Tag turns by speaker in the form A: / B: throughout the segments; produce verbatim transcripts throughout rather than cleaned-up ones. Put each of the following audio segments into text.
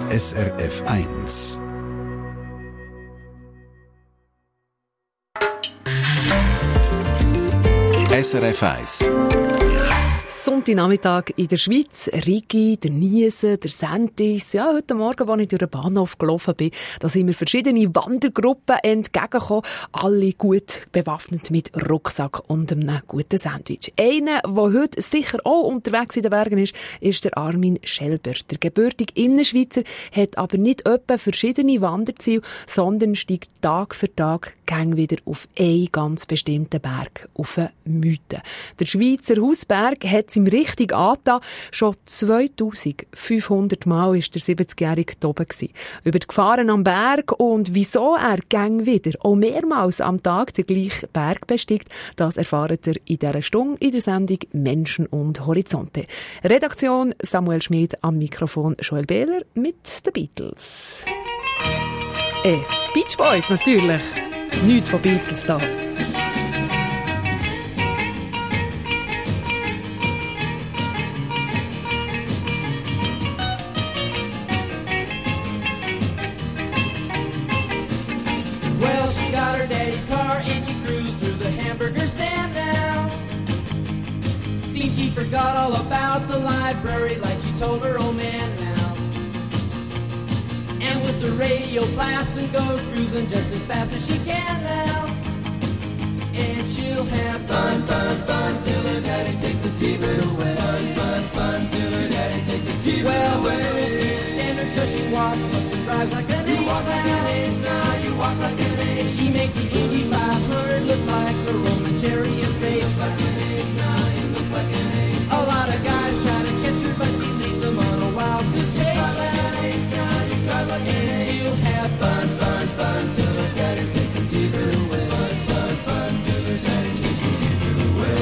A: S R F eins. S R F eins.
B: Sonntagnachmittag in der Schweiz. Rigi, der Niesen, der Sentis. Ja, heute Morgen, als ich durch den Bahnhof gelaufen bin, da sind mir verschiedene Wandergruppen entgegengekommen. Alle gut bewaffnet mit Rucksack und einem guten Sandwich. Einer, der heute sicher auch unterwegs in den Bergen ist, ist der Armin Schelber. Der gebürtige Innerschweizer hat aber nicht etwa verschiedene Wanderziele, sondern steigt Tag für Tag gang wieder auf einen ganz bestimmten Berg, auf einen Mythen. Der Schweizer Hausberg hat ihm richtig angetan. Schon zweitausendfünfhundert Mal war der siebzigjährige oben gewesen. Über die Gefahren am Berg und wieso er gang wieder auch mehrmals am Tag den gleichen Berg besteigt, das erfahrt ihr in dieser Stunde in der Sendung Menschen und Horizonte. Redaktion Samuel Schmid, am Mikrofon Joel Behler mit den Beatles. Eh, Beach Boys natürlich. Nichts von Beatles da.
C: Well, she got her daddy's car and she cruised through the hamburger stand now. Seems she forgot all about the library like she told her old man now. And with the radio blasting goes cruising just as fast as she can now. And she'll have fun, fun, fun till her daddy takes a T-bird away. Fun, fun, fun till her daddy takes a T-bird well, away. Well, the girls can't stand her cause she walks, looks and drives like an ace. You walk like an ace now, you walk like an ace. She makes the Indy five hundred look like a Roman chariot race. Like an ace now, you look like an ace. A lot of guys try to catch her but she leads them on a wild goose chase. Like an ace now, you drive like an ace. She'll have fun, fun, fun till her daddy takes a T-bird away. Fun, fun, fun till her daddy takes a T-bird away.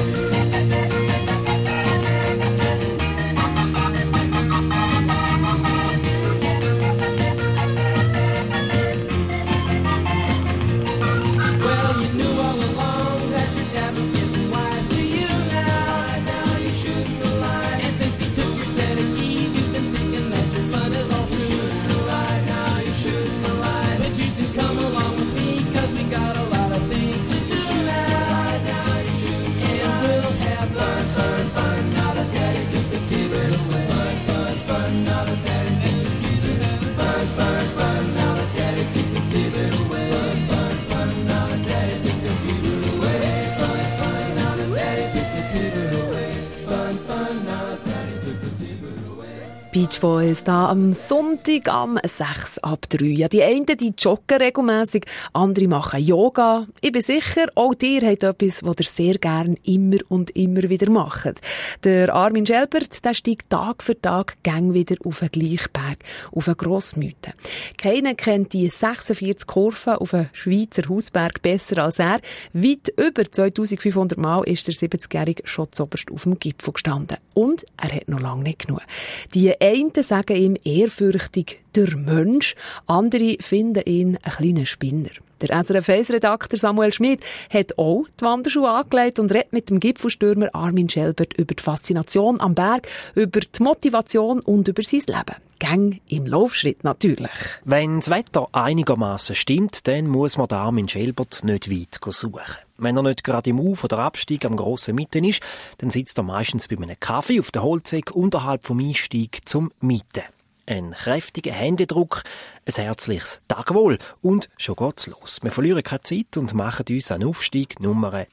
C: Well, you knew all along that your dad was getting wise to you now. Now you shouldn't have lied. And since he took your set of keys, you've been thinking that your fun is all through. You shouldn't have lied. Now you shouldn't have lied. But you can come along with me, cause we got a lot of things to do now. Now you shouldn't have lied. And we'll have fun, fun, fun. Now that daddy took the T-bird away. Fun, fun, fun. Now that daddy took the T-bird away. Fun, fun, fun. Now that daddy took the T-bird away. Fun, fun, fun. Now that daddy took the T-bird away. Fun, fun. Now that daddy took the T-bird away. Fun, fun. Now that daddy took the T-bird away.
B: Beach Boys da am Sonntag am sechs ab drei. Ja, die einen die joggen regelmässig, andere machen Yoga. Ich bin sicher, auch ihr habt etwas, was ihr sehr gern immer und immer wieder macht. Der Armin Schelber, der steigt Tag für Tag gang wieder auf den gleichen Berg, auf einen Grossmythen. Keiner kennt die sechsundvierzig Kurven auf einen Schweizer Hausberg besser als er. Weit über zweitausendfünfhundert Mal ist der siebzigjährige schon zuoberst auf dem Gipfel gestanden. Und er hat noch lange nicht genug. Die einen sagen ihm ehrfürchtig der Mensch, andere finden ihn ein kleiner Spinner. Der S R F eins-Redakteur Samuel Schmid hat auch die Wanderschuhe angelegt und redet mit dem Gipfelstürmer Armin Schelber über die Faszination am Berg, über die Motivation und über sein Leben. Gang im Laufschritt natürlich.
D: Wenn das Wetter einigermaßen stimmt, dann muss man den Armin Schelber nicht weit suchen. Wenn er nicht gerade im Auf- oder Abstieg am grossen Mitten ist, dann sitzt er meistens bei einem Kaffee auf der Holzecke unterhalb vom Einstieg zum Mieten. Ein kräftiger Händedruck, ein herzliches Tagwohl und schon geht's los. Wir verlieren keine Zeit und machen uns einen Aufstieg Nummer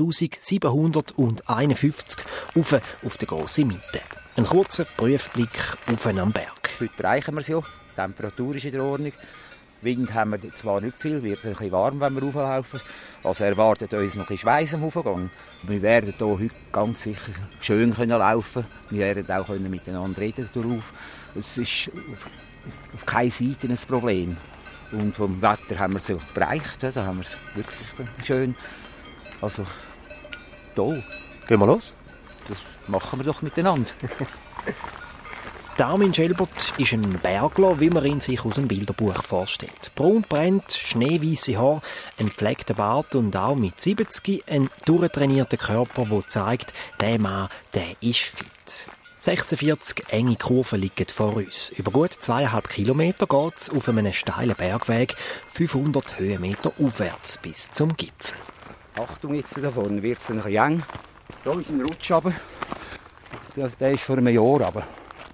D: zweitausendsiebenhunderteinundfünfzig auf, auf der grossen Miete. Ein kurzer Prüfblick auf einen am Berg.
E: Heute bereichen wir es ja. Die Temperatur ist in der Ordnung. Wind haben wir zwar nicht viel, wird ein bisschen warm, wenn wir rauflaufen. Also erwartet uns noch ein bisschen Schweiss am Aufgang. Wir werden hier heute ganz sicher schön können laufen. Wir werden auch können miteinander reden darauf. Es ist auf keiner Seite ein Problem. Und vom Wetter haben wir es ja bereicht. Da haben wir es wirklich schön. Also toll.
D: Gehen wir los?
E: Das machen wir doch miteinander.
D: Der Armin Schelbert ist ein Bergler, wie man ihn sich aus dem Bilderbuch vorstellt. Braun brennt, schneeweisse Haare, ein gepflegter Bart und auch mit siebzig ein durchtrainierter Körper, der zeigt, der Mann, der ist fit. sechsundvierzig enge Kurven liegen vor uns. Über gut zweieinhalb Kilometer geht es auf einem steilen Bergweg, fünfhundert Höhenmeter aufwärts bis zum Gipfel.
E: Achtung, jetzt da vorne wird es ein bisschen eng. Hier ist ein Rutsch runter. Der ist vor einem Jahr runter.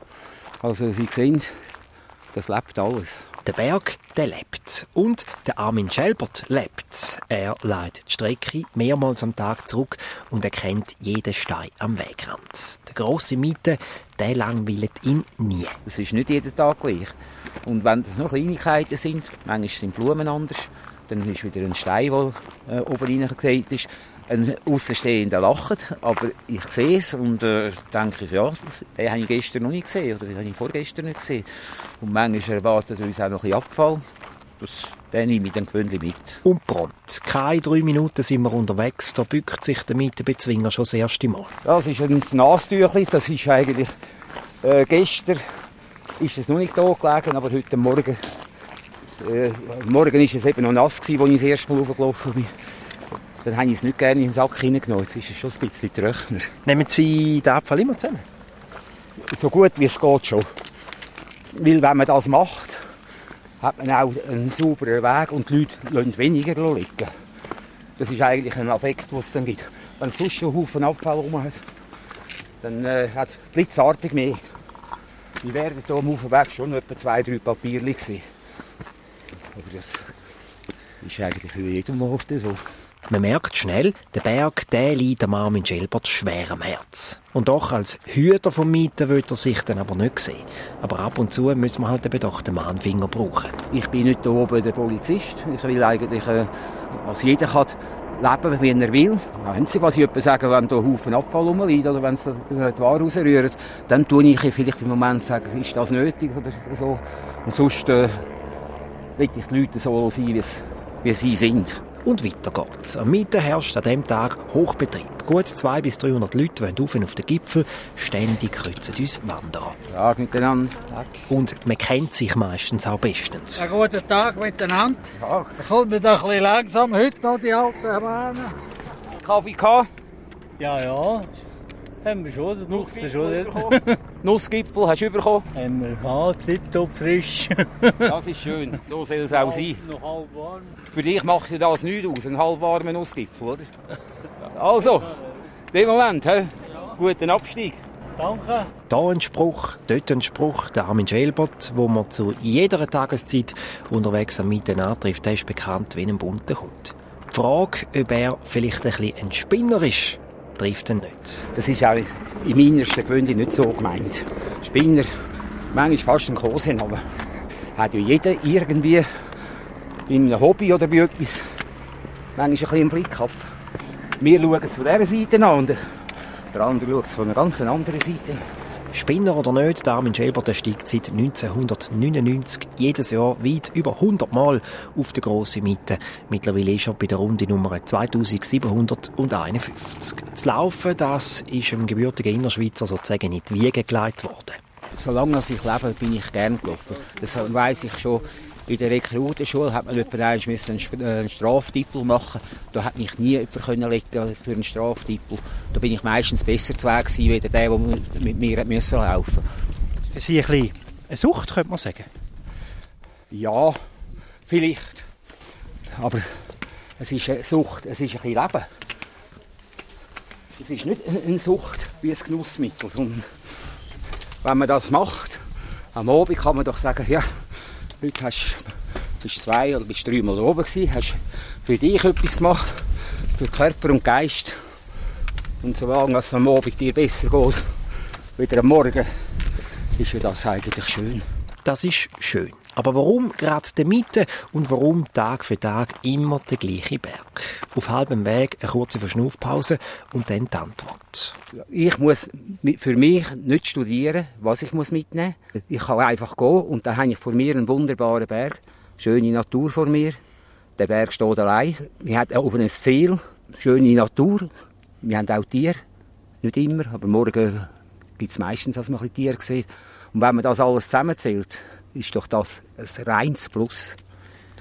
E: Also Sie sehen, das lebt alles.
D: Der Berg, der lebt. Und der Armin Schelbert lebt. Er leitet die Strecke mehrmals am Tag zurück und er kennt jeden Stein am Wegrand. Der grosse Miete, der langweilt ihn nie.
E: Es ist nicht jeden Tag gleich. Und wenn das noch Kleinigkeiten sind, manchmal sind Blumen anders, dann ist wieder ein Stein, der äh, oben reingelegt ist. Ein Aussenstehender lacht, aber ich sehe es und äh, denke, ja, den habe ich gestern noch nicht gesehen oder den habe ich vorgestern nicht gesehen. Und manchmal erwartet uns auch noch ein bisschen Abfall. Das nehme ich mit dem Gewöhnchen mit.
D: Und prompt. Keine drei Minuten sind wir unterwegs, da bückt sich der Mietenbezwinger schon das erste Mal.
E: Das ist ein Nastüchli, das ist eigentlich, äh, gestern ist es noch nicht da gelegen, aber heute Morgen, äh, morgen ist es eben noch nass gewesen, als ich das erste Mal hochgelaufen bin. Dann habe ich es nicht gerne in den Sack hineingenommen. Jetzt ist es schon ein bisschen trockener.
D: Nehmen Sie den Abfall immer zusammen?
E: So gut wie es geht schon. Weil wenn man das macht, hat man auch einen sauberen Weg und die Leute lassen weniger liegen. Das ist eigentlich ein Effekt, den es dann gibt. Wenn es sonst schon einen Haufen Abfall rum hat, dann äh, hat es blitzartig mehr. Wir wären hier am Weg schon etwa zwei, drei Papierchen gewesen. Aber das ist eigentlich bei jedem Ort so.
D: Man merkt schnell, der Berg, der liegt am Armin Schelbert schwer am Herz. Und doch als Hüter vom Mieten will er sich dann aber nicht sehen. Aber ab und zu müssen wir halt eben doch den Mahnfinger brauchen.
E: Ich bin nicht hier oben der Polizist. Ich will eigentlich, äh, dass jeder kann leben, wie er will. Das Einzige, was ich etwa sage, wenn hier ein Haufen Abfall rumliegt oder wenn sie die Ware rausrühren, dann tue ich vielleicht im Moment sagen, ist das nötig oder so. Und sonst äh, will ich die Leute so sein, wie, es, wie sie sind.
D: Und weiter geht's. Am Mieten herrscht an diesem Tag Hochbetrieb. Gut zweihundert bis dreihundert Leute wollen auf auf den Gipfel. Ständig kreuzen uns Wanderer.
E: Tag miteinander. Tag.
D: Und man kennt sich meistens auch bestens.
F: Einen guten Tag miteinander.
E: Tag.
F: Da kommt mir doch ein bisschen langsam heute noch die alten Bahnen.
E: Kaffee gehabt?
F: Ja, ja. Haben wir schon. Das nutzt ja schon nicht.
E: Nussgipfel hast du bekommen?
F: Haben wir gehabt. Tipptopp frisch.
E: Das ist schön. So soll es auch sein.
F: Noch halb warm.
E: Für dich macht dir das nichts aus, ein halbwarmer Nussgipfel, oder? Also, den Moment, he? Guten Abstieg.
F: Danke.
D: Da ein Spruch, dort ein Spruch. Der Armin Schelbert, wo man zu jeder Tageszeit unterwegs am Mieten antrifft, der ist bekannt wie ein bunter Hund. Die Frage, ob er vielleicht ein bisschen ein Spinner ist, trifft ihn nicht.
E: Das ist auch im Innersten gewöhnlich nicht so gemeint. Spinner, manchmal fast ein Kosename. Hat ja jeder irgendwie bei einem Hobby oder bei etwas manchmal ein bisschen im Blick gehabt. Wir schauen es von dieser Seite an und der andere schaut es von einer ganz anderen Seite.
D: Spinner oder nicht, der Armin Schelbert der steigt seit neunzehnhundertneunundneunzig jedes Jahr weit über hundert Mal auf der grossen Miete. Mittlerweile ist er bei der Runde Nummer zweitausendsiebenhunderteinundfünfzig. Das Laufen, das ist dem gebürtigen Innerschweizer sozusagen in die Wiege gelegt worden.
E: Solange ich lebe, bin ich gern gelaufen. Das weiss ich schon. In der Rekrutenschule hat man einen Straftitel machen. Da hat mich nie jemand können legen für einen Straftitel. Da bin ich meistens besser zu Weg gewesen, als der, der mit mir laufen musste.
D: Sie ein bisschen eine Sucht, könnte man sagen?
E: Ja, vielleicht. Aber es ist eine Sucht, es ist ein bisschen Leben. Es ist nicht eine Sucht wie ein Genussmittel, sondern wenn man das macht, am Abend kann man doch sagen, ja, heute hast du zwei oder bist drei Mal oben gewesen, hast für dich etwas gemacht, für Körper und Geist. Und solange es am Abend dir besser geht, wieder am Morgen, ist ja das eigentlich schön.
D: Das ist schön. Aber warum gerade die Mitte und warum Tag für Tag immer der gleiche Berg? Auf halbem Weg eine kurze Verschnaufpause und dann die Antwort.
E: Ich muss für mich nicht studieren, was ich mitnehmen muss. Ich kann einfach gehen und dann habe ich vor mir einen wunderbaren Berg. Schöne Natur vor mir. Der Berg steht allein. Wir haben oben ein Ziel. Schöne Natur. Wir haben auch Tiere. Nicht immer, aber morgen gibt es meistens, dass man ein Tiere sieht. Und wenn man das alles zusammenzählt, ist doch das ein reines Plus.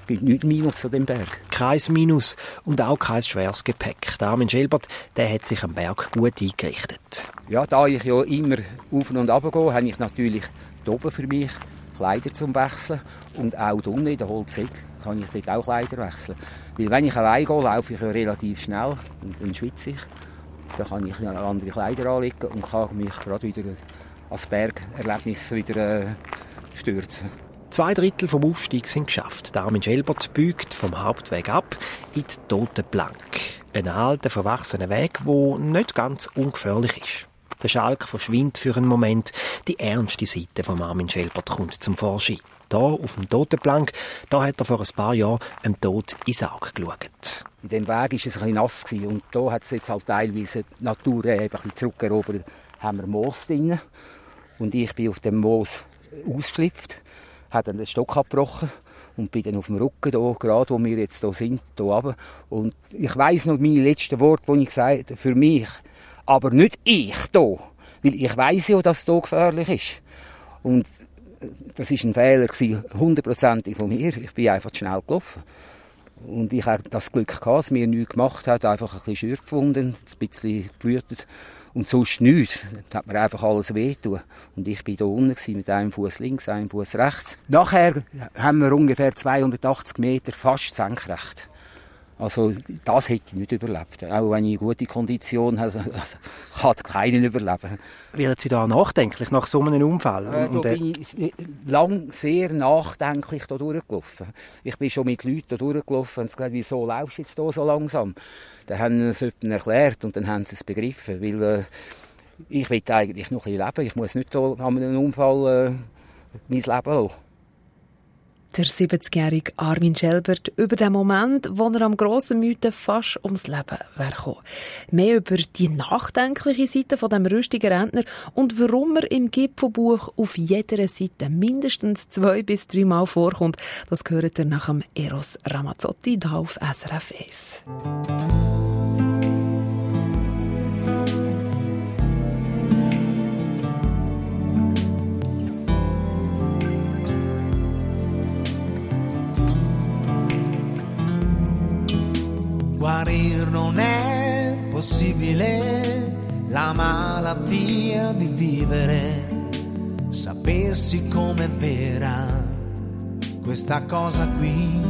E: gibt nichts Minus an dem Berg.
D: Kein Minus und auch kein schweres Gepäck. Der Armin Schelbert, der hat sich am Berg gut eingerichtet.
E: Ja, da ich ja immer auf und ab gehe, habe ich natürlich hier oben für mich Kleider zum Wechseln. Und auch unten in der Holzhecke kann ich dort auch Kleider wechseln. Weil wenn ich allein gehe, laufe ich ja relativ schnell und dann schwitze ich. Dann kann ich andere Kleider anlegen und kann mich gerade wieder als Bergerlebnis wieder äh, stürzen.
D: Zwei Drittel vom Aufstieg sind geschafft. Der Armin Schelbert biegt vom Hauptweg ab in die Totenplank. Ein alter, verwachsener Weg, der nicht ganz ungefährlich ist. Der Schalk verschwindet für einen Moment. Die ernste Seite von Armin Schelbert kommt zum Vorschein. Da auf dem Totenplank, da hat er vor ein paar Jahren dem Tod ins Auge geschaut.
E: In dem Weg war es ein bisschen nass und da hat es jetzt halt teilweise die Natur ein bisschen zurückerobert. Haben wir Moos drin und ich bin auf dem Moos ausgeschlüpft, habe dann den Stock abgebrochen und bin dann auf dem Rücken hier, gerade wo wir jetzt hier sind, hier runter. Und ich weiss noch meine letzten Worte, die ich gesagt habe, für mich, aber nicht ich hier, weil ich weiss ja, dass es hier gefährlich ist. Und das war ein Fehler, hundertprozentig von mir. Ich bin einfach zu schnell gelaufen. Und ich hatte das Glück gehabt, dass mir nichts gemacht hat, einfach ein bisschen Schürfwunden, ein bisschen geblutet. Und sonst nichts. Da hat mir einfach alles wehgetan. Und ich war hier unten mit einem Fuß links, einem Fuß rechts. Nachher haben wir ungefähr zweihundertachtzig Meter fast senkrecht. Also das hätte ich nicht überlebt. Auch wenn ich eine gute Kondition habe, also, kann keinen überleben.
D: Werden Sie da nachdenklich nach so einem Unfall?
E: Äh, da bin ich lang sehr nachdenklich da durchgelaufen. Ich bin schon mit Leuten da durchgelaufen und gesagt, wieso laufst du jetzt hier so langsam? Dann haben sie es erklärt und dann haben sie es begriffen. Weil äh, ich will eigentlich noch ein bisschen leben. Ich muss nicht hier an einem Unfall äh, mein Leben lassen.
B: Der siebzigjährige Armin Schelbert über den Moment, wo er am grossen Mythen fast ums Leben wäre gekommen. Mehr über die nachdenkliche Seite von dem rüstigen Rentner und warum er im Gipfelbuch auf jeder Seite mindestens zwei bis dreimal vorkommt, das hört ihr nach dem Eros Ramazzotti hier auf S R F eins.
C: Guarir non è possibile, la malattia di vivere. Sapessi com'è vera questa cosa qui.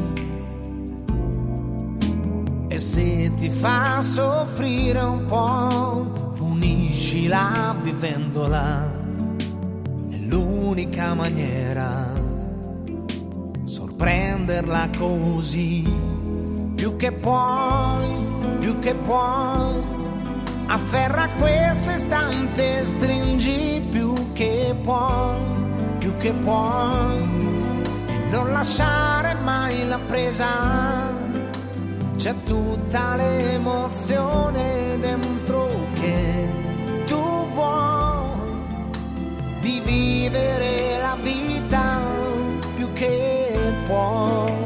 C: E se ti fa soffrire un po', puniscila vivendola. È l'unica maniera, sorprenderla così. Più che puoi, più che puoi, afferra questo istante, stringi più che puoi, più che puoi, e non lasciare mai la presa. C'è tutta l'emozione dentro che tu vuoi, di vivere la vita più che puoi.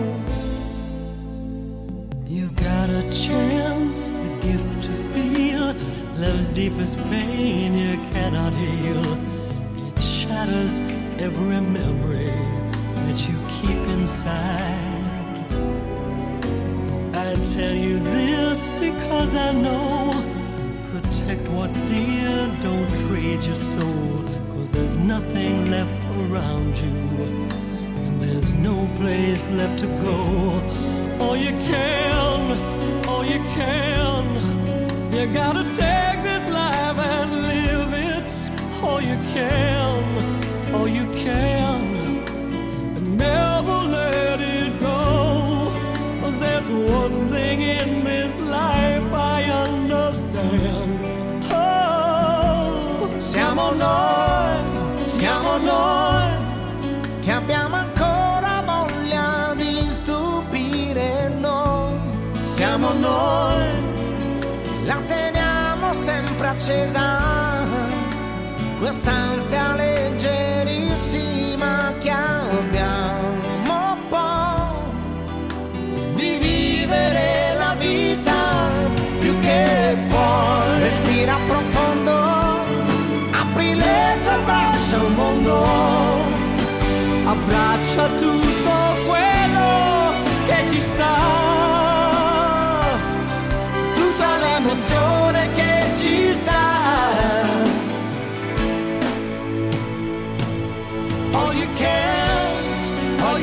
G: You've got a chance, the gift to feel love's deepest pain you cannot heal. It shatters every memory that you keep inside. I tell you this because I know, protect what's dear, don't trade your soul, 'cause there's nothing left around you, and there's no place left to go. All you can, all you can, you gotta take this life and live it. All you can, all you can, and never let it go. 'Cause there's one thing in this life I understand. Oh,
C: siamo noi, siamo noi, che abbiamo ancora voglia di stupire noi. Siamo noi, la teniamo sempre accesa, quest'ansia leggerissima che abbiamo poi, di vivere la vita più che puoi. Respira profondo, apri le tue braccia al mondo,
G: abbraccia tutto quello che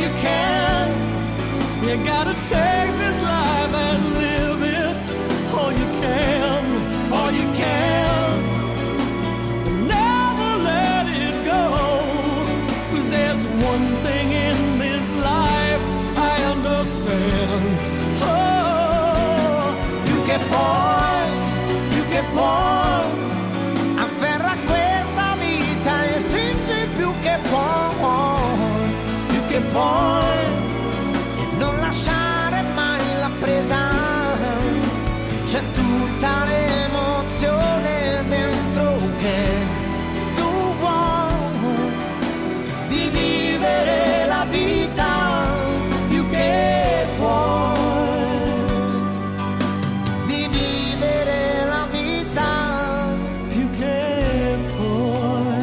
G: you can. You gotta take this life and live it all you can, all you can. Never let it go, 'cause there's one thing in this life I understand. Oh, più che poi, più che poi, afferra questa vita e stringi più che poi, più che poi, e non lasciare mai la presa. C'è tutta l'emozione dentro che tu vuoi di vivere la vita più che puoi, di vivere la vita più che puoi.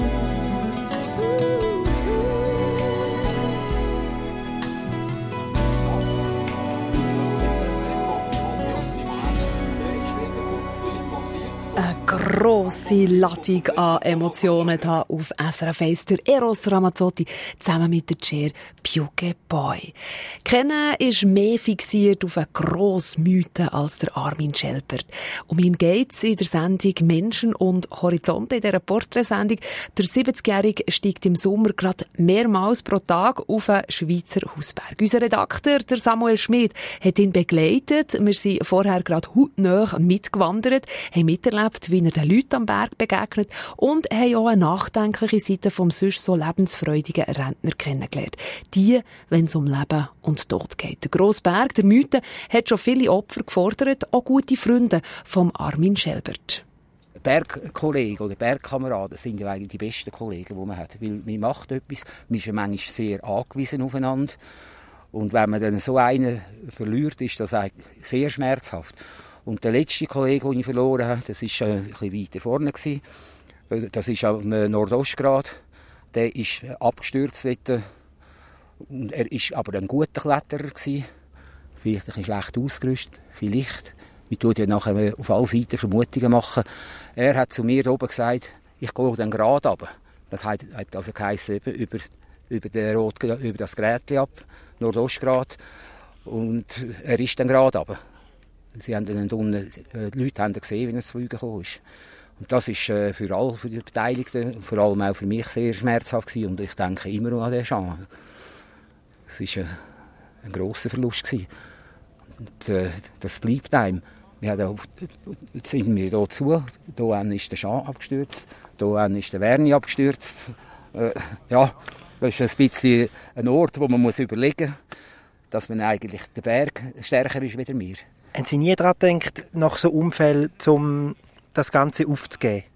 B: Eine grosse Ladung an Emotionen hier auf S R F eins. Der Eros Ramazzotti zusammen mit der Cher Più che poi. Kennen ist mehr fixiert auf eine grosse Mythe als der Armin Schelpert. Um ihn geht's in der Sendung Menschen und Horizonte, in dieser Porträtsendung. Der siebzigjährige steigt im Sommer gerade mehrmals pro Tag auf einen Schweizer Hausberg. Unser Redakteur, der Samuel Schmid, hat ihn begleitet. Wir sind vorher gerade hautnah mitgewandert, haben miterlebt, wie er den Leuten am Berg begegnet und haben auch eine nachdenkliche Seite vom sonst so lebensfreudigen Rentner kennengelernt. Die, wenn es um Leben und Tod geht. Der grosse Berg, der Mythe, hat schon viele Opfer gefordert, auch gute Freunde vom Armin Schelpert.
E: Bergkollegen oder Bergkameraden sind ja eigentlich die besten Kollegen, die man hat. Weil man macht etwas, man ist manchmal sehr angewiesen aufeinander. Und wenn man dann so einen verliert, ist das eigentlich sehr schmerzhaft. Und der letzte Kollege, den ich verloren habe, das war ein bisschen weiter vorne. Das ist am Nordostgrad. Der ist abgestürzt dort. Und er war aber ein guter Kletterer. Vielleicht ein bisschen schlecht ausgerüstet, vielleicht. Wir tun ja nachher auf alle Seiten Vermutungen machen. Er hat zu mir oben gesagt, ich gehe dann gerade runter. Das hat also geheissen, über, über, den Rot, über das Grätli ab, Nordostgrad. Und er ist dann gerade runter. Sie haben dann unten, die Leute haben gesehen, wie er zu Fliegen gekommen ist. Und das war für alle, für die Beteiligten, vor allem auch für mich sehr schmerzhaft gewesen. Und ich denke immer noch an den Jean. Es war ein, ein grosser Verlust gewesen. Und äh, das bleibt einem. Wir haben auch, jetzt sind wir hier zu, hier ist der Jean abgestürzt, hier ist der Werni abgestürzt. Äh, ja, das ist ein bisschen ein Ort, wo man muss überlegen muss, dass man eigentlich der Berg stärker ist als wir.
D: Haben Sie nie daran gedacht, nach so einem Unfall, um das Ganze aufzugeben?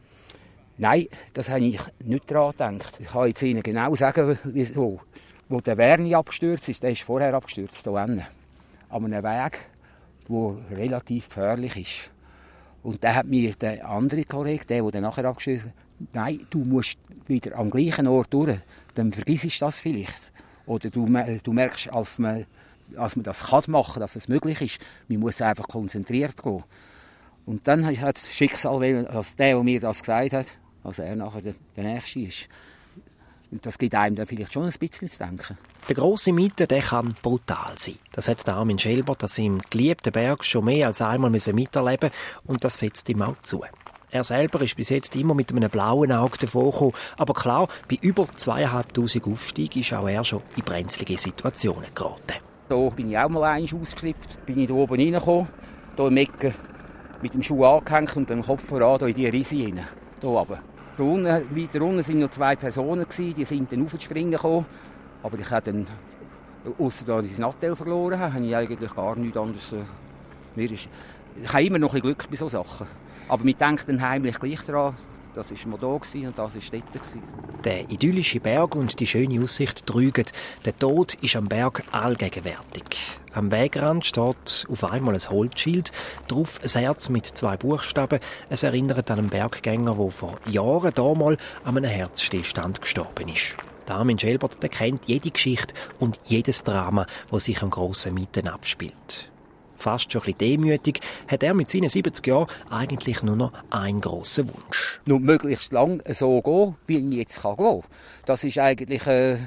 E: Nein, das habe ich nicht daran gedacht. Ich kann jetzt Ihnen genau sagen, wieso. Wo der Werni abgestürzt ist, der ist vorher abgestürzt, hier hinten. An einem Weg, der relativ gefährlich ist. Und dann hat mir der andere Kollege, der, der nachher abgestürzt ist, nein, du musst wieder am gleichen Ort durch, dann vergisst du das vielleicht. Oder du, du merkst, als man, als man das kann machen, dass es möglich ist, man muss einfach konzentriert gehen. Und dann hat das Schicksal, als der, der mir das gesagt hat, als er nachher der, der Nächste ist. Und das gibt einem dann vielleicht schon ein bisschen zu denken.
D: Der grosse Mythe, der kann brutal sein. Das hat der Armin Schelpert an seinem geliebten Berg schon mehr als einmal miterleben müssen und das setzt ihm auch zu. Er selber ist bis jetzt immer mit einem blauen Auge davongekommen. Aber klar, bei über zweitausendfünfhundert Aufstiegen ist auch er schon in brenzlige Situationen geraten.
E: Hier bin ich auch mal einmal ausgeschlifft, bin ich hier oben reingekommen, hier im Ecken mit dem Schuh angehängt und dem Kopf voran hier in die Risse rein. Hier runter. Da unten, weiter unten waren noch zwei Personen, die sind dann aufzuspringen gekommen. Aber ich habe dann, ausser dass ich das Nattel verloren habe, habe ich eigentlich gar nichts anderes. Mir ist, ich habe immer noch ein bisschen Glück bei solchen Sachen. Aber wir denken dann heimlich gleich daran, das war mal da und das war dort.
D: Der idyllische Berg und die schöne Aussicht trügen. Der Tod ist am Berg allgegenwärtig. Am Wegrand steht auf einmal ein Holzschild, drauf ein Herz mit zwei Buchstaben. Es erinnert an einen Berggänger, der vor Jahren hier mal an einem Herzstillstand gestorben ist. Der Armin Schelpert, der kennt jede Geschichte und jedes Drama, das sich am grossen Mitten abspielt. Fast schon ein bisschen demütig, hat er mit seinen siebzig Jahren eigentlich nur noch einen grossen Wunsch.
E: Nur möglichst lang so gehen, wie ich jetzt gehen kann. Das ist eigentlich äh,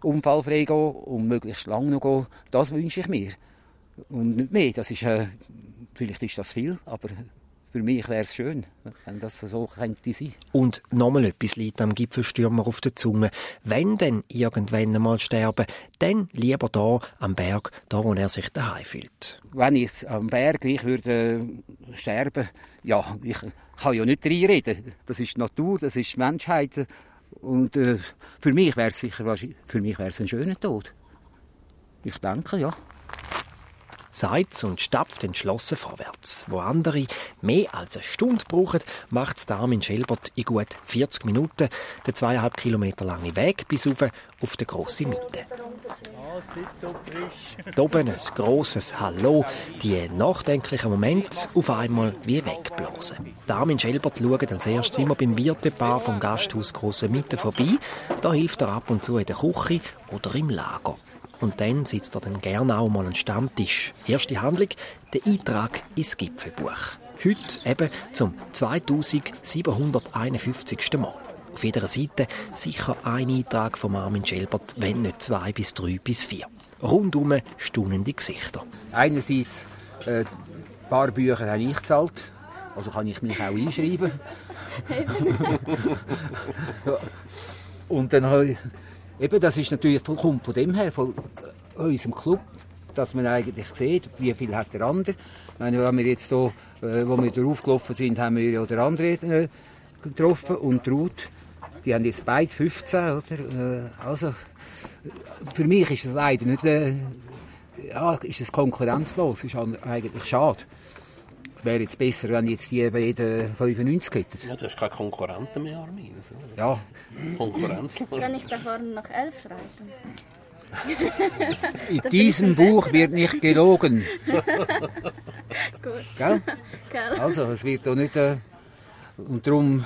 E: unfallfrei gehen und möglichst lange noch gehen, das wünsche ich mir. Und nicht mehr. Das ist, äh, vielleicht ist das viel, aber für mich wäre es schön, wenn das so könnte sein.
D: Und nochmal etwas liegt am Gipfelstürmer auf der Zunge. Wenn denn irgendwann einmal sterben, dann lieber da am Berg, da wo er sich daheim fühlt.
E: Wenn ich jetzt am Berg ich würde äh, sterben, ja, ich kann ja nicht reinreden. Das ist die Natur, das ist die Menschheit. Und äh, für mich wäre es sicher für mich wäre es ein schöner Tod. Ich denke, ja.
D: Sagt und stapft entschlossen vorwärts. Wo andere mehr als eine Stunde brauchen, macht es Armin Schelbert in gut vierzig Minuten den zweieinhalb Kilometer langen Weg bis rauf auf die grosse Mitte.
F: Ah, tipptopp frisch.
D: Da oben ein grosses Hallo, die nachdenklichen Momente auf einmal wie wegblasen. Armin Schelbert schaut als erstes immer beim Wirtepaar vom Gasthaus Grosse Mitte vorbei. Da hilft er ab und zu in der Küche oder im Lager. Und dann sitzt er dann gerne auch mal am Stammtisch. Erste Handlung, der Eintrag ins Gipfelbuch. Heute eben zum zweitausendsiebenhunderteinundfünfzigsten Mal. Auf jeder Seite sicher ein Eintrag von Armin Schelbert, wenn nicht zwei bis drei bis vier. Rundum staunende Gesichter.
E: Einerseits, äh, ein paar Bücher habe ich gezahlt, also kann ich mich auch einschreiben. Und dann habe ich Eben, das ist natürlich, kommt von dem her, von unserem Club, dass man eigentlich sieht, wie viel hat der andere. Wenn wir jetzt hier, äh, wo wir drauf gelaufen sind, haben wir ja den anderen äh, getroffen und Ruth, die haben jetzt beide fünfzehn, oder? Äh, also, für mich ist es leider nicht, äh, ja, ist es konkurrenzlos, ist eigentlich schade. Es wäre jetzt besser, wenn jetzt die beiden fünfundneunzig hätten.
H: Ja, du hast keine Konkurrenten mehr, Armin.
E: Ja.
H: Konkurrenzlos.
I: Kann ich da vorne noch elf schreiben?
E: In diesem Buch wird nicht gelogen.
I: Gut.
E: Gell?
I: Gell?
E: Also, es wird doch nicht... Äh, und darum...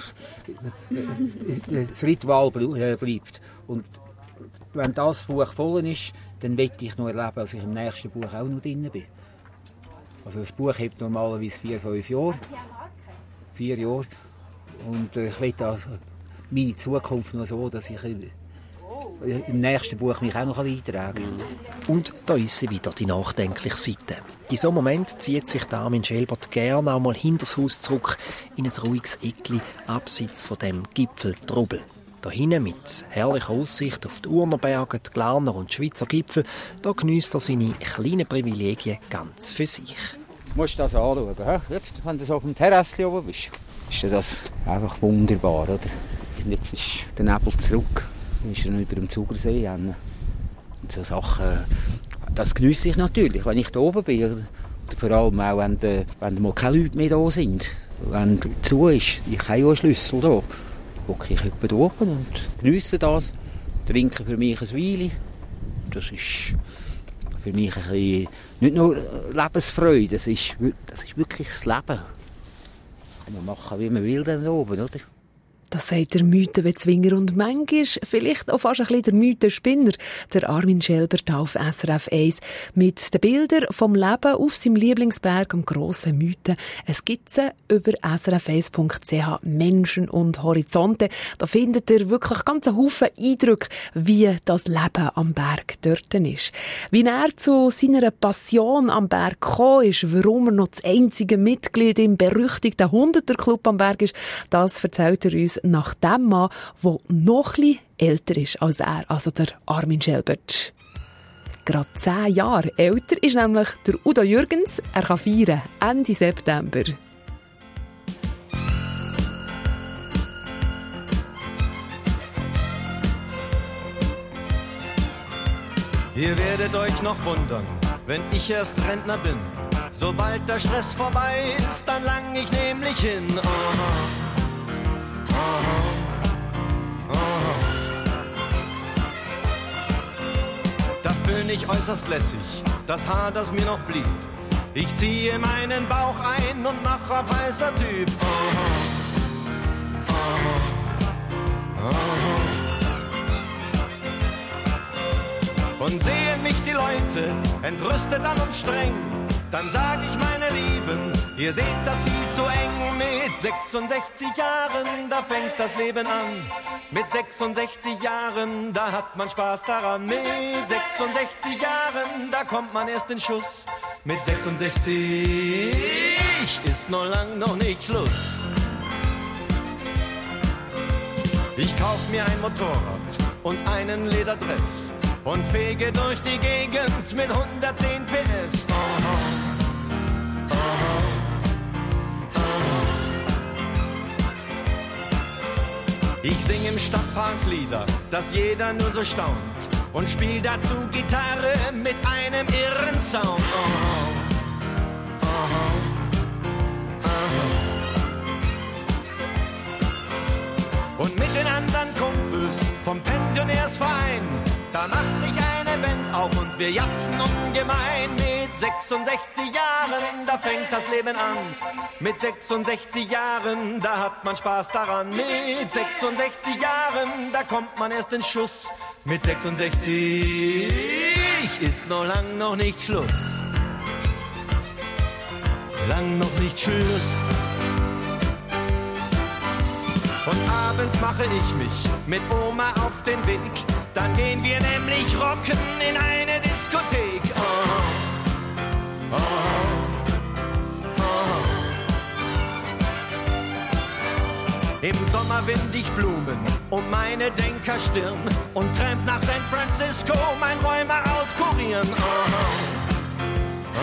E: Äh, das Ritual bl- äh, bleibt. Und wenn das Buch voll ist, dann möchte ich noch erleben, dass ich im nächsten Buch auch noch drin bin. Also das Buch hat normalerweise vier, fünf Jahre. Vier Jahre. Und äh, ich möchte also meine Zukunft noch so, dass ich äh, im nächsten Buch mich auch noch eintragen kann.
D: Und da ist sie wieder, die nachdenkliche Seite. In so einem Moment zieht sich Armin Schelbert gerne auch mal hinter das Haus zurück in ein ruhiges Eckli abseits von dem Gipfeltrubel. Da hinten mit herrlicher Aussicht auf die Urnerberge, die Glarner und die Schweizer Gipfel, da geniesst er seine kleinen Privilegien ganz für sich.
E: Jetzt musst du das anschauen. He? Jetzt, wenn du so auf dem Terrasse oben bist, ist das einfach wunderbar. Oder? Jetzt ist der Nebel zurück, dann ist er über dem Zugersee. Und so Sachen, das geniesse ich natürlich, wenn ich da oben bin. Oder vor allem auch, wenn, de, wenn mal keine Leute mehr da sind. Wenn es zu ist, ich habe ja einen Schlüssel da. Hocke ich etwa oben und geniesse das, trinke für mich ein Weile. Das ist für mich ein bisschen, nicht nur Lebensfreude, das ist, das ist wirklich das Leben. Kann man machen, wie man will dann oben, oder?
B: Das sagt der Mythenbezwinger und manchmal vielleicht auch fast ein bisschen der Mythenspinner, der Armin Schelbert auf S R F eins. Mit den Bildern vom Leben auf seinem Lieblingsberg am grossen Mythen. Eine Skizze über s r f eins punkt c h Menschen und Horizonte. Da findet ihr wirklich ganz einen Haufen Eindrücke, wie das Leben am Berg dort ist. Wie er zu seiner Passion am Berg gekommen ist, warum er noch das einzige Mitglied im berüchtigten Hunderter-Club am Berg ist, das erzählt er uns nach dem Mann, der noch ein bisschen älter ist als er, also der Armin Schelbert. Gerade zehn Jahre älter ist nämlich der Udo Jürgens. Er kann feiern Ende September.
J: Ihr werdet euch noch wundern, wenn ich erst Rentner bin. Sobald der Stress vorbei ist, dann lang ich nämlich hin. Aha. Aha, aha. Da bin ich äußerst lässig, das Haar, das mir noch blieb. Ich ziehe meinen Bauch ein und mach auf heißer Typ. Aha, aha, aha. Und sehen mich die Leute entrüstet an und streng. dann sag ich, meine Lieben, ihr seht das viel zu eng. Mit sechsundsechzig Jahren, da fängt das Leben an. Mit sechsundsechzig Jahren, da hat man Spaß daran. Mit sechsundsechzig Jahren, da kommt man erst in Schuss. Mit sechsundsechzig ist noch lang noch nicht Schluss. Ich kauf mir ein Motorrad und einen Lederdress und fege durch die Gegend mit hundertzehn P S. Oh, oh, oh, oh. Ich sing im Stadtpark Lieder, dass jeder nur so staunt und spiel dazu Gitarre mit einem irren Sound. Oh, oh, oh, oh. Und mit den anderen Kumpels vom Pensionärsverein, da mach ich eine Band auf und wir jatzen ungemein. Mit sechsundsechzig Jahren, da fängt das Leben an. Mit sechsundsechzig Jahren, da hat man Spaß daran. Mit sechsundsechzig Jahren, da kommt man erst in Schuss. Mit sechsundsechzig ist noch lang noch nicht Schluss. Lang noch nicht Schluss. Und abends mache ich mich mit Oma auf den Weg. Dann gehen wir nämlich rocken in eine Diskothek. Oh, oh, oh. Im Sommer wind ich Blumen um meine Denkerstirn und tramp nach San Francisco mein Rheuma auskurieren. Oh, oh,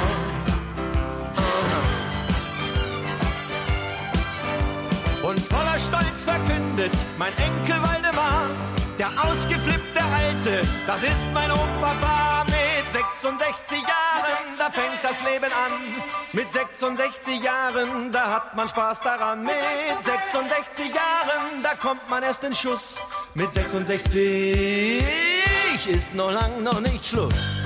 J: oh. Und voller Stolz verkündet mein Enkel Waldemar, der ausgeflippte Alte, das ist mein Opa. Mit sechsundsechzig Jahren, da fängt das Leben an. Mit sechsundsechzig Jahren, da hat man Spaß daran. Mit sechsundsechzig Jahren, da kommt man erst in Schuss. Mit sechsundsechzig ist noch lang noch nicht Schluss.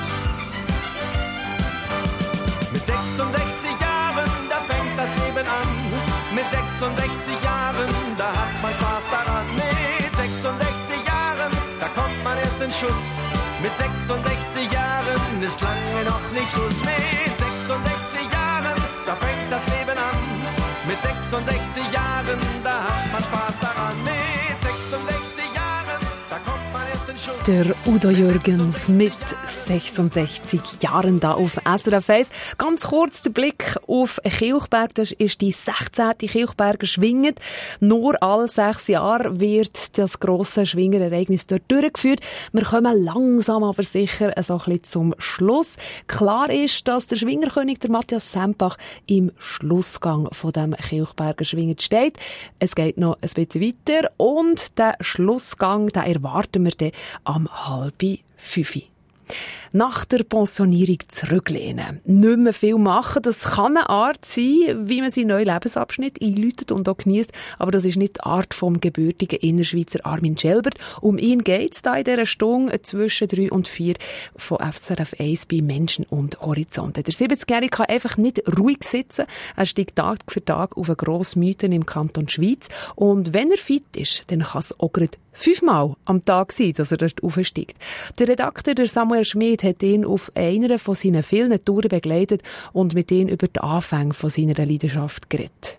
J: Mit sechsundsechzig Jahren, da fängt das Leben an. Mit sechsundsechzig Jahren, da hat man Spaß daran. Mit sechsundsechzig Jahren, da kommt man erst in Schuss. Mit sechsundsechzig Jahren ist lange noch nicht Schluss. Mit sechsundsechzig Jahren, da fängt das Leben an. Mit sechsundsechzig Jahren, da hat man Spaß daran. Mit sechsundsechzig Jahren, da kommt man erst in Schuss.
B: Der Udo Jürgens mit sechsundsechzig Jahren da auf S R F eins. Ganz kurz der Blick auf Kilchberg. Das ist die sechzehnte Kilchberger Schwingen. Nur alle sechs Jahre wird das grosse Schwingerereignis dort durchgeführt. Wir kommen langsam aber sicher so ein bisschen zum Schluss. Klar ist, dass der Schwingerkönig, der Matthias Sempach, im Schlussgang von dem Kilchberger Schwingen steht. Es geht noch ein bisschen weiter und den Schlussgang, den erwarten wir dann am halb fünf. Nach der Pensionierung zurücklehnen. Nicht mehr viel machen. Das kann eine Art sein, wie man seinen neuen Lebensabschnitt einläutet und auch genießt. Aber das ist nicht die Art vom gebürtigen Innerschweizer Armin Schelbert. Um ihn geht's da in dieser Stunde zwischen drei und vier von S R F eins bei Menschen und Horizonte. Der siebzigjährige kann einfach nicht ruhig sitzen. Er steigt Tag für Tag auf eine grosse Mythe im Kanton Schweiz. Und wenn er fit ist, dann kann es auch gerade fünfmal am Tag sein, dass er dort aufsteigt. Der Redakteur, der Samuel Schmid, hat ihn auf einer von seinen vielen Touren begleitet und mit ihm über die Anfänge von seiner Leidenschaft geredet.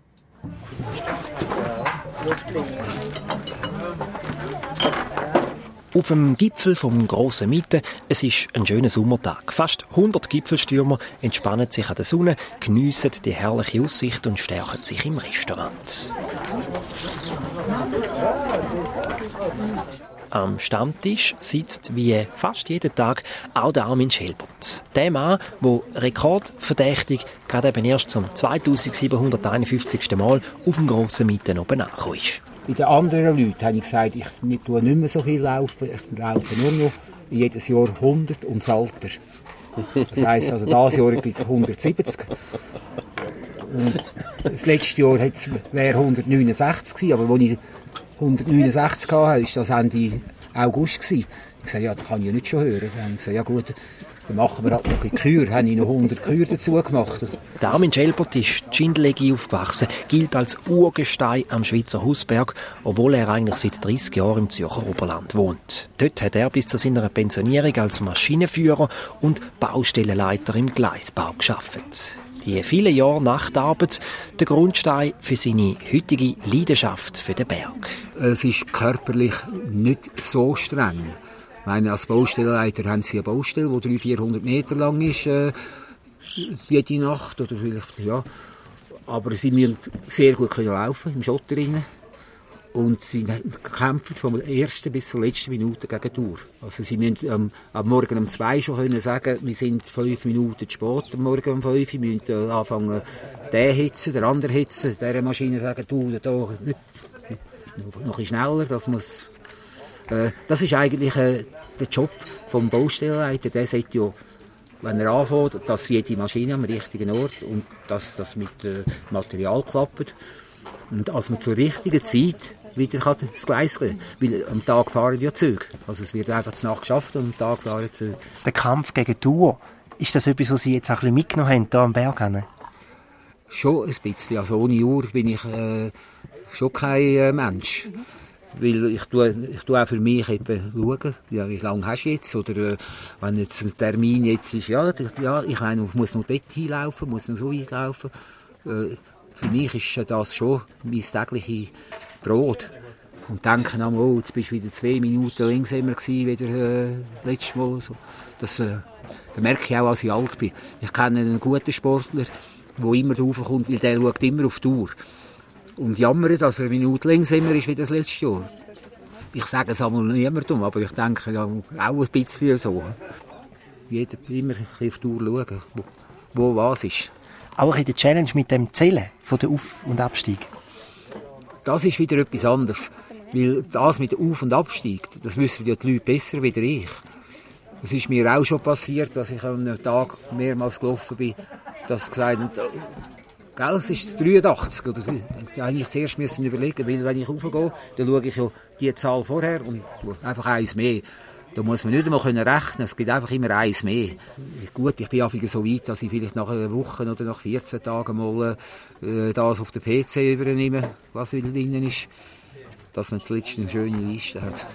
D: Auf dem Gipfel vom grossen Mitte, es ist ein schöner Sommertag. Fast hundert Gipfelstürmer entspannen sich an der Sonne, geniessen die herrliche Aussicht und stärken sich im Restaurant. Am Stammtisch sitzt wie fast jeden Tag auch der Armin Schelbert. Der Mann, der rekordverdächtig gerade eben erst zum zweitausendsiebenhunderteinundfünfzigsten Mal auf dem grossen Mitten oben angekommen ist.
E: Bei den anderen Leuten habe ich gesagt, ich tue nicht mehr so viel laufen, ich laufe nur noch jedes Jahr hundert und das Alter. Das heisst, also dieses Jahr bin ich hundertsiebzig. Und das letzte Jahr wäre hundertneunundsechzig gewesen, aber als ich hundertneunundsechzig hatte, war das Ende August gewesen. Ich sagte, ja, das kann ich ja nicht schon hören. Dann habe ich gesagt, ja gut, Dann machen wir halt noch ein bisschen Kür. Habe ich noch hundert Kür dazu gemacht.
D: Der Armin Schelbert ist in Schindlegi aufgewachsen, gilt als Urgestein am Schweizer Hausberg, obwohl er eigentlich seit dreissig Jahren im Zürcher Oberland wohnt. Dort hat er bis zu seiner Pensionierung als Maschinenführer und Baustellenleiter im Gleisbau gearbeitet. Die vielen Jahre Nachtarbeit, der Grundstein für seine heutige Leidenschaft für den Berg.
E: Es ist körperlich nicht so streng. Ich meine, als Baustellenleiter haben sie eine Baustelle, die dreihundert, vierhundert Meter lang ist, äh, jede Nacht oder vielleicht, ja. Aber sie müssen sehr gut können laufen im Schotter rein. Und sie kämpfen von der ersten bis zur letzten Minute gegen die Uhr. Also sie müssen ähm, am Morgen um zwei schon können sagen, wir sind fünf Minuten zu spät am Morgen um fünf. Wir müssen äh, anfangen, den hitzen, der andere hitzen, dieser Maschine sagen, du, da, nicht, noch ein bisschen schneller, das muss... Das ist eigentlich äh, der Job vom Baustellenleiter. Der sagt ja, wenn er anfängt, dass jede Maschine am richtigen Ort und dass das mit äh, Material klappt und dass man zur richtigen Zeit wieder kann das Gleis gehen. Weil am Tag fahren ja Züge. Also es wird einfach zur Nacht geschafft und am Tag fahren Züge.
D: Der Kampf gegen die Uhr, ist das etwas, was Sie jetzt auch ein bisschen mitgenommen haben, hier am Berg?
E: Schon ein bisschen. Also ohne Uhr bin ich äh, schon kein äh, Mensch. Weil ich tue, ich tue auch für mich eben schauen, ja, wie lange hast du jetzt, oder äh, wenn jetzt ein Termin jetzt ist, ja, ja ich meine, ich muss noch dort hinlaufen, muss noch so weit laufen. Äh, für mich ist das schon mein tägliches Brot. Und denken dann, oh, jetzt bist du wieder zwei Minuten langsamer gewesen, wieder äh, letztes Mal. So. Das, äh, da merke ich auch, als ich alt bin. Ich kenne einen guten Sportler, der immer raufkommt, weil der schaut immer auf die Uhr. Und jammert, dass er eine Minute langsamer ist wie das letzte Jahr. Ich sage es einmal niemandem, aber ich denke ja, auch ein bisschen so. Jeder immer auf die Uhr schauen, wo, wo was ist.
D: Auch in der Challenge mit dem Zählen von der Auf- und Abstieg?
E: Das ist wieder etwas anderes. Weil das mit Auf- und Abstieg, das wissen ja die Leute besser wie ich. Es ist mir auch schon passiert, dass ich an einem Tag mehrmals gelaufen bin, dass gesagt habe, gell, es ist dreiundachtzig. Oder, eigentlich zuerst müssen überlegen, weil wenn ich raufgehe, dann schaue ich ja die Zahl vorher und einfach eins mehr. Da muss man nicht einmal rechnen, es gibt einfach immer eins mehr. Gut, ich bin einfach so weit, dass ich vielleicht nach einer Woche oder nach vierzehn Tagen mal äh, das auf den P C übernehme, was wieder drin ist, dass man zuletzt eine schöne Liste hat.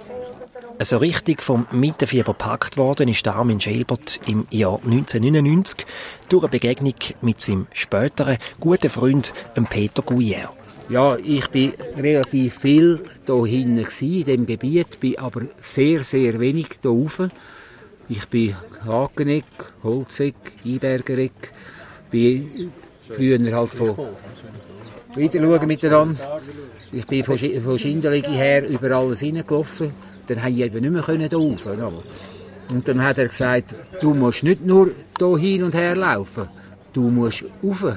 D: So richtig vom Mittenfieber gepackt worden ist Armin Schelbert im Jahr neunzehnhundertneunundneunzig durch eine Begegnung mit seinem späteren guten Freund Peter Gouillère.
E: Ja, ich bin relativ viel hier hinten in diesem Gebiet, bin aber sehr, sehr wenig hier rauf. Ich bin Hakeneck, Holzeck, Einbergereck, bin früher halt von wieder schauen miteinander. Ich bin von, Sch- von Schindlegi her über alles hineingelaufen. Dann konnte ich eben nicht mehr hier rauf. Und dann hat er gesagt, du musst nicht nur hier hin und her laufen, du musst rauf.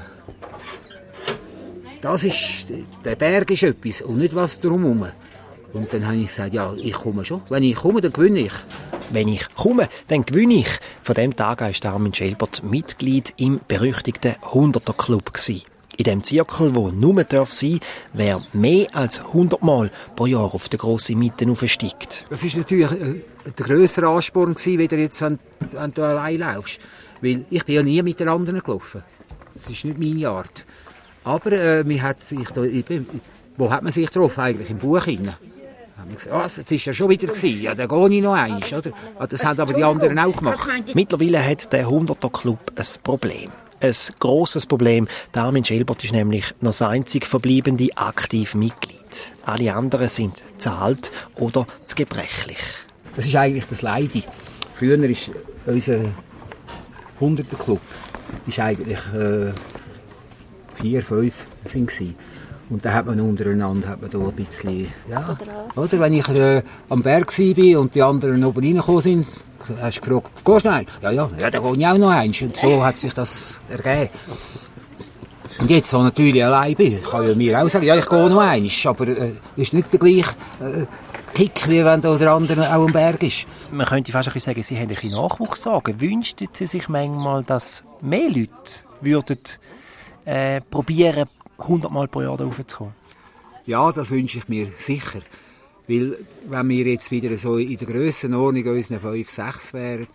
E: Das ist, der Berg ist etwas und nicht was drumherum. Und dann habe ich gesagt, ja, ich komme schon. Wenn ich komme, dann gewinne ich.
D: Wenn ich komme, dann gewinne ich. Von diesem Tag war Armin Schelbert Mitglied im berüchtigten hunderter Club gewesen. In dem Zirkel, wo nur darf sein, wer mehr als hundert Mal pro Jahr auf der grossen Mitte aufsteigt.
E: Das war natürlich äh, der grössere Ansporn gewesen, wenn du jetzt, wenn, wenn du allein laufst. Weil ich bin ja nie mit den anderen gelaufen. Das ist nicht meine Art. Aber äh, man hat sich da, wo hat man sich getroffen? Eigentlich im Buch hinein. Oh, das war ja schon wieder gewesen. Ja, dann gehe ich noch eins, oder? Das haben aber die anderen auch gemacht.
D: Mittlerweile hat der hunderter Club ein Problem. Ein grosses Problem. Der Armin Schelbert ist nämlich noch das einzig verbliebene aktive Mitglied. Alle anderen sind zu alt oder zu gebrechlich.
E: Das ist eigentlich das Leide. Früher war unser hunderter Club ist eigentlich äh, vier, fünf sind gewesen. Und da hat man untereinander hat man da ein bisschen, ja, oder wenn ich äh, am Berg war und die anderen oben reingekommen sind, hast du gefragt, gehst du noch eins? Ja, ja, ja, da gehe ich auch noch eins. Und so hat sich das ergeben. Und jetzt, wo ich natürlich allein bin, kann ich mir auch sagen, ja, ich gehe noch eins. Aber es äh, ist nicht der gleiche äh, Kick, wie wenn da der andere auch am Berg ist.
D: Man könnte fast ein bisschen sagen, Sie haben ein bisschen Nachwuchs sagen. Wünschten Sie sich manchmal, dass mehr Leute würden äh, probieren, hundert Mal pro Jahr da raufzukommen?
E: Ja, das wünsche ich mir sicher. Weil, wenn wir jetzt wieder so in der Grössenordnung unserer fünf, sechs wären,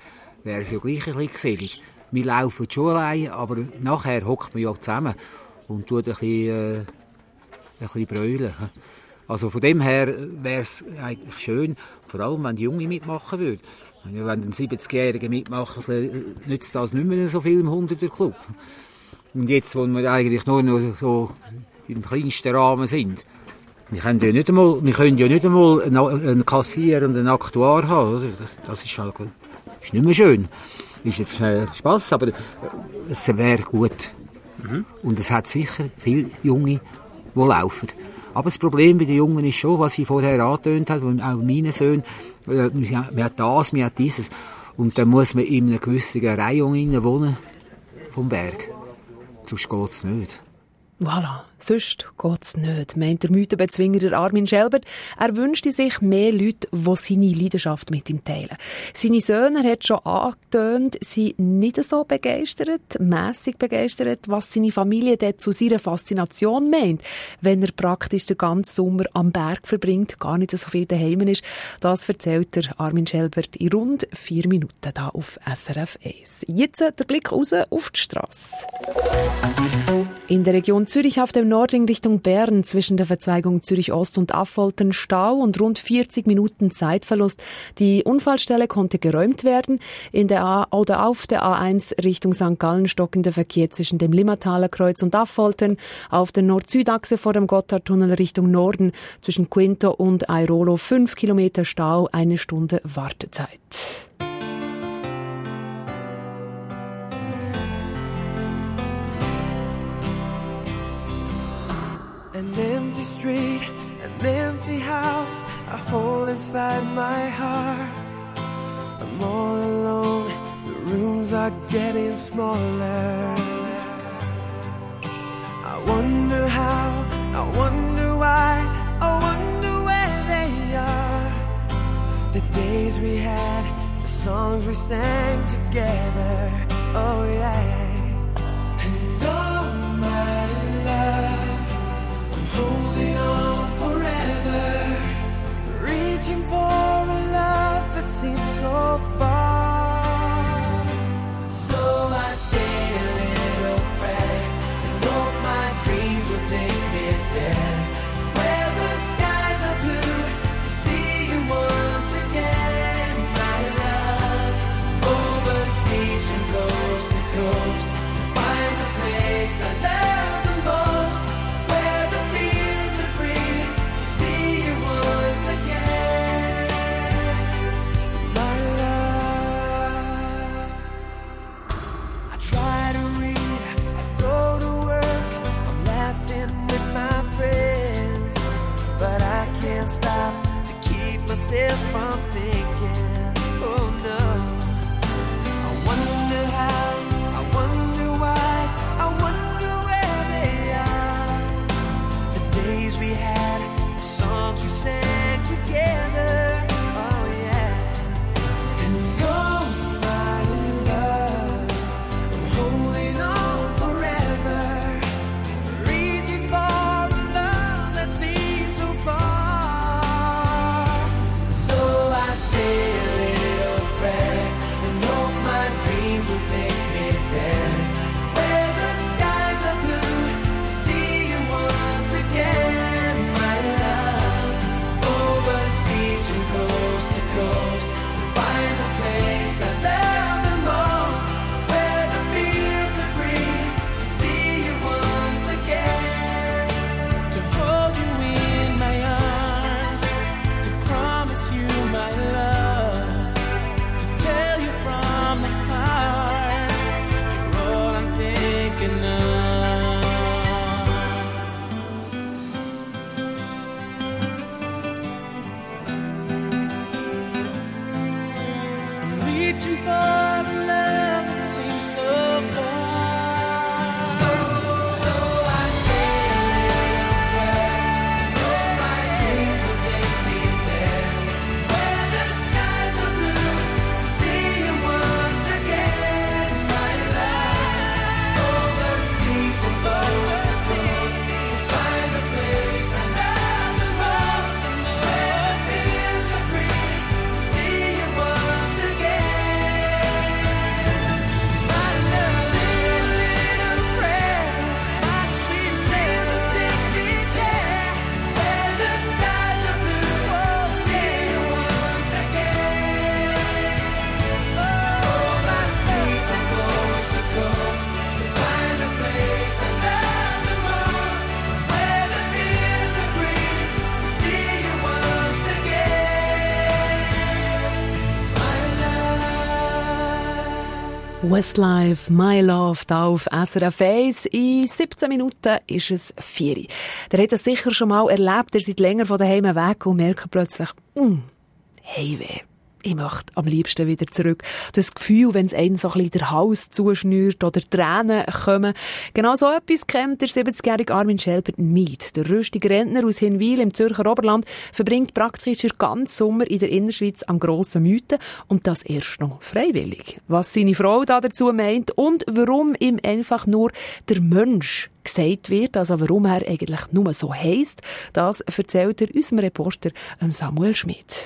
E: wäre es ja gleich ein bisschen gesellig. Wir laufen schon allein, aber nachher hockt man ja zusammen und tut ein bisschen, äh, ein bisschen brüllen. Also von dem her wäre es eigentlich schön, vor allem wenn die Jungen mitmachen würden. Wenn ein siebzigjähriger mitmacht, nützt das nicht mehr so viel im Hunderter-Club. Und jetzt, wo wir eigentlich nur noch so im kleinsten Rahmen sind, wir können ja nicht einmal, wir können ja nicht einmal einen Kassier und einen Aktuar haben, oder? Das, das ist halt, ist nicht mehr schön. Ist jetzt äh, Spass, aber es wäre gut. Mhm. Und es hat sicher viele Junge, die laufen. Aber das Problem bei den Jungen ist schon, was ich vorher angetönt habe, auch meine Söhne, äh, man hat das, man hat dieses. Und dann muss man in einer gewissen Reihung wohnen vom Berg. Sonst geht es nicht.
B: Voilà, sonst geht's nicht, meint der Mythenbezwinger Armin Schelbert. Er wünschte sich mehr Leute, die seine Leidenschaft mit ihm teilen. Seine Söhne, er hat schon angetönt, sind nicht so begeistert, mässig begeistert, was seine Familie dort zu seiner Faszination meint, wenn er praktisch den ganzen Sommer am Berg verbringt, gar nicht so viel daheim ist. Das erzählt der Armin Schelbert in rund vier Minuten da auf S R F eins. Jetzt der Blick raus auf die Strasse. In der Region Zürich auf dem Nordring Richtung Bern zwischen der Verzweigung Zürich-Ost und Affoltern Stau und rund vierzig Minuten Zeitverlust. Die Unfallstelle konnte geräumt werden. In der A oder auf der A eins Richtung Sankt Gallen stockender Verkehr zwischen dem Limmertaler Kreuz und Affoltern. Auf der Nord-Süd-Achse vor dem Gotthardtunnel Richtung Norden zwischen Quinto und Airolo fünf Kilometer Stau, eine Stunde Wartezeit.
C: An empty street, an empty house, a hole inside my heart. I'm all alone, the rooms are getting smaller. I wonder how, I wonder why, I wonder where they are. The days we had, the songs we sang together, oh yeah. And oh my love, holding on forever, reaching for a love that seems so far. So I say a little prayer and hope my dreams will take me there, where the skies are blue, to see you once again, my love. Overseas from coast to coast, to find the place I love the most. Stop to keep myself from thinking, oh no. I wonder how, I wonder why, I wonder where they are. The days we had, the songs we sang together, oh yeah. And oh my love, I'm holding on forever, reaching for a love that seems so far. Say a little prayer and hope my dreams will take me there, where the skies are blue, to see you once again, my love. Overseas from coast to coast, to find the place I love the most, where the fields are green, to see you once again, to hold you in my arms, to promise you my love. Reaching for a love that seems so far. So, so I say a little prayer, know my dreams will take me there, where the skies are blue, to see you once again, my love. Overseas from coast to coast, to find the place I love the most, where the fields are green, to see you once again.
B: Westlife, My Love, da auf S R F eins. In siebzehn Minuten ist es vier. Der hat das sicher schon mal erlebt. Er seid länger von daheim weg und merkt plötzlich, mm, hey weh. Ich möchte am liebsten wieder zurück. Das Gefühl, wenn es einen so ein bisschen der Hals zuschnürt oder Tränen kommen. Genau so etwas kennt der siebzigjährige Armin Schelbert nicht. Der rüstige Rentner aus Hinwil im Zürcher Oberland verbringt praktisch den ganzen Sommer in der Innerschweiz am grossen Mythen und das erst noch freiwillig. Was seine Frau da dazu meint und warum ihm einfach nur der Mensch gesagt wird, also warum er eigentlich nur so heisst, das erzählt er unserem Reporter Samuel Schmidt.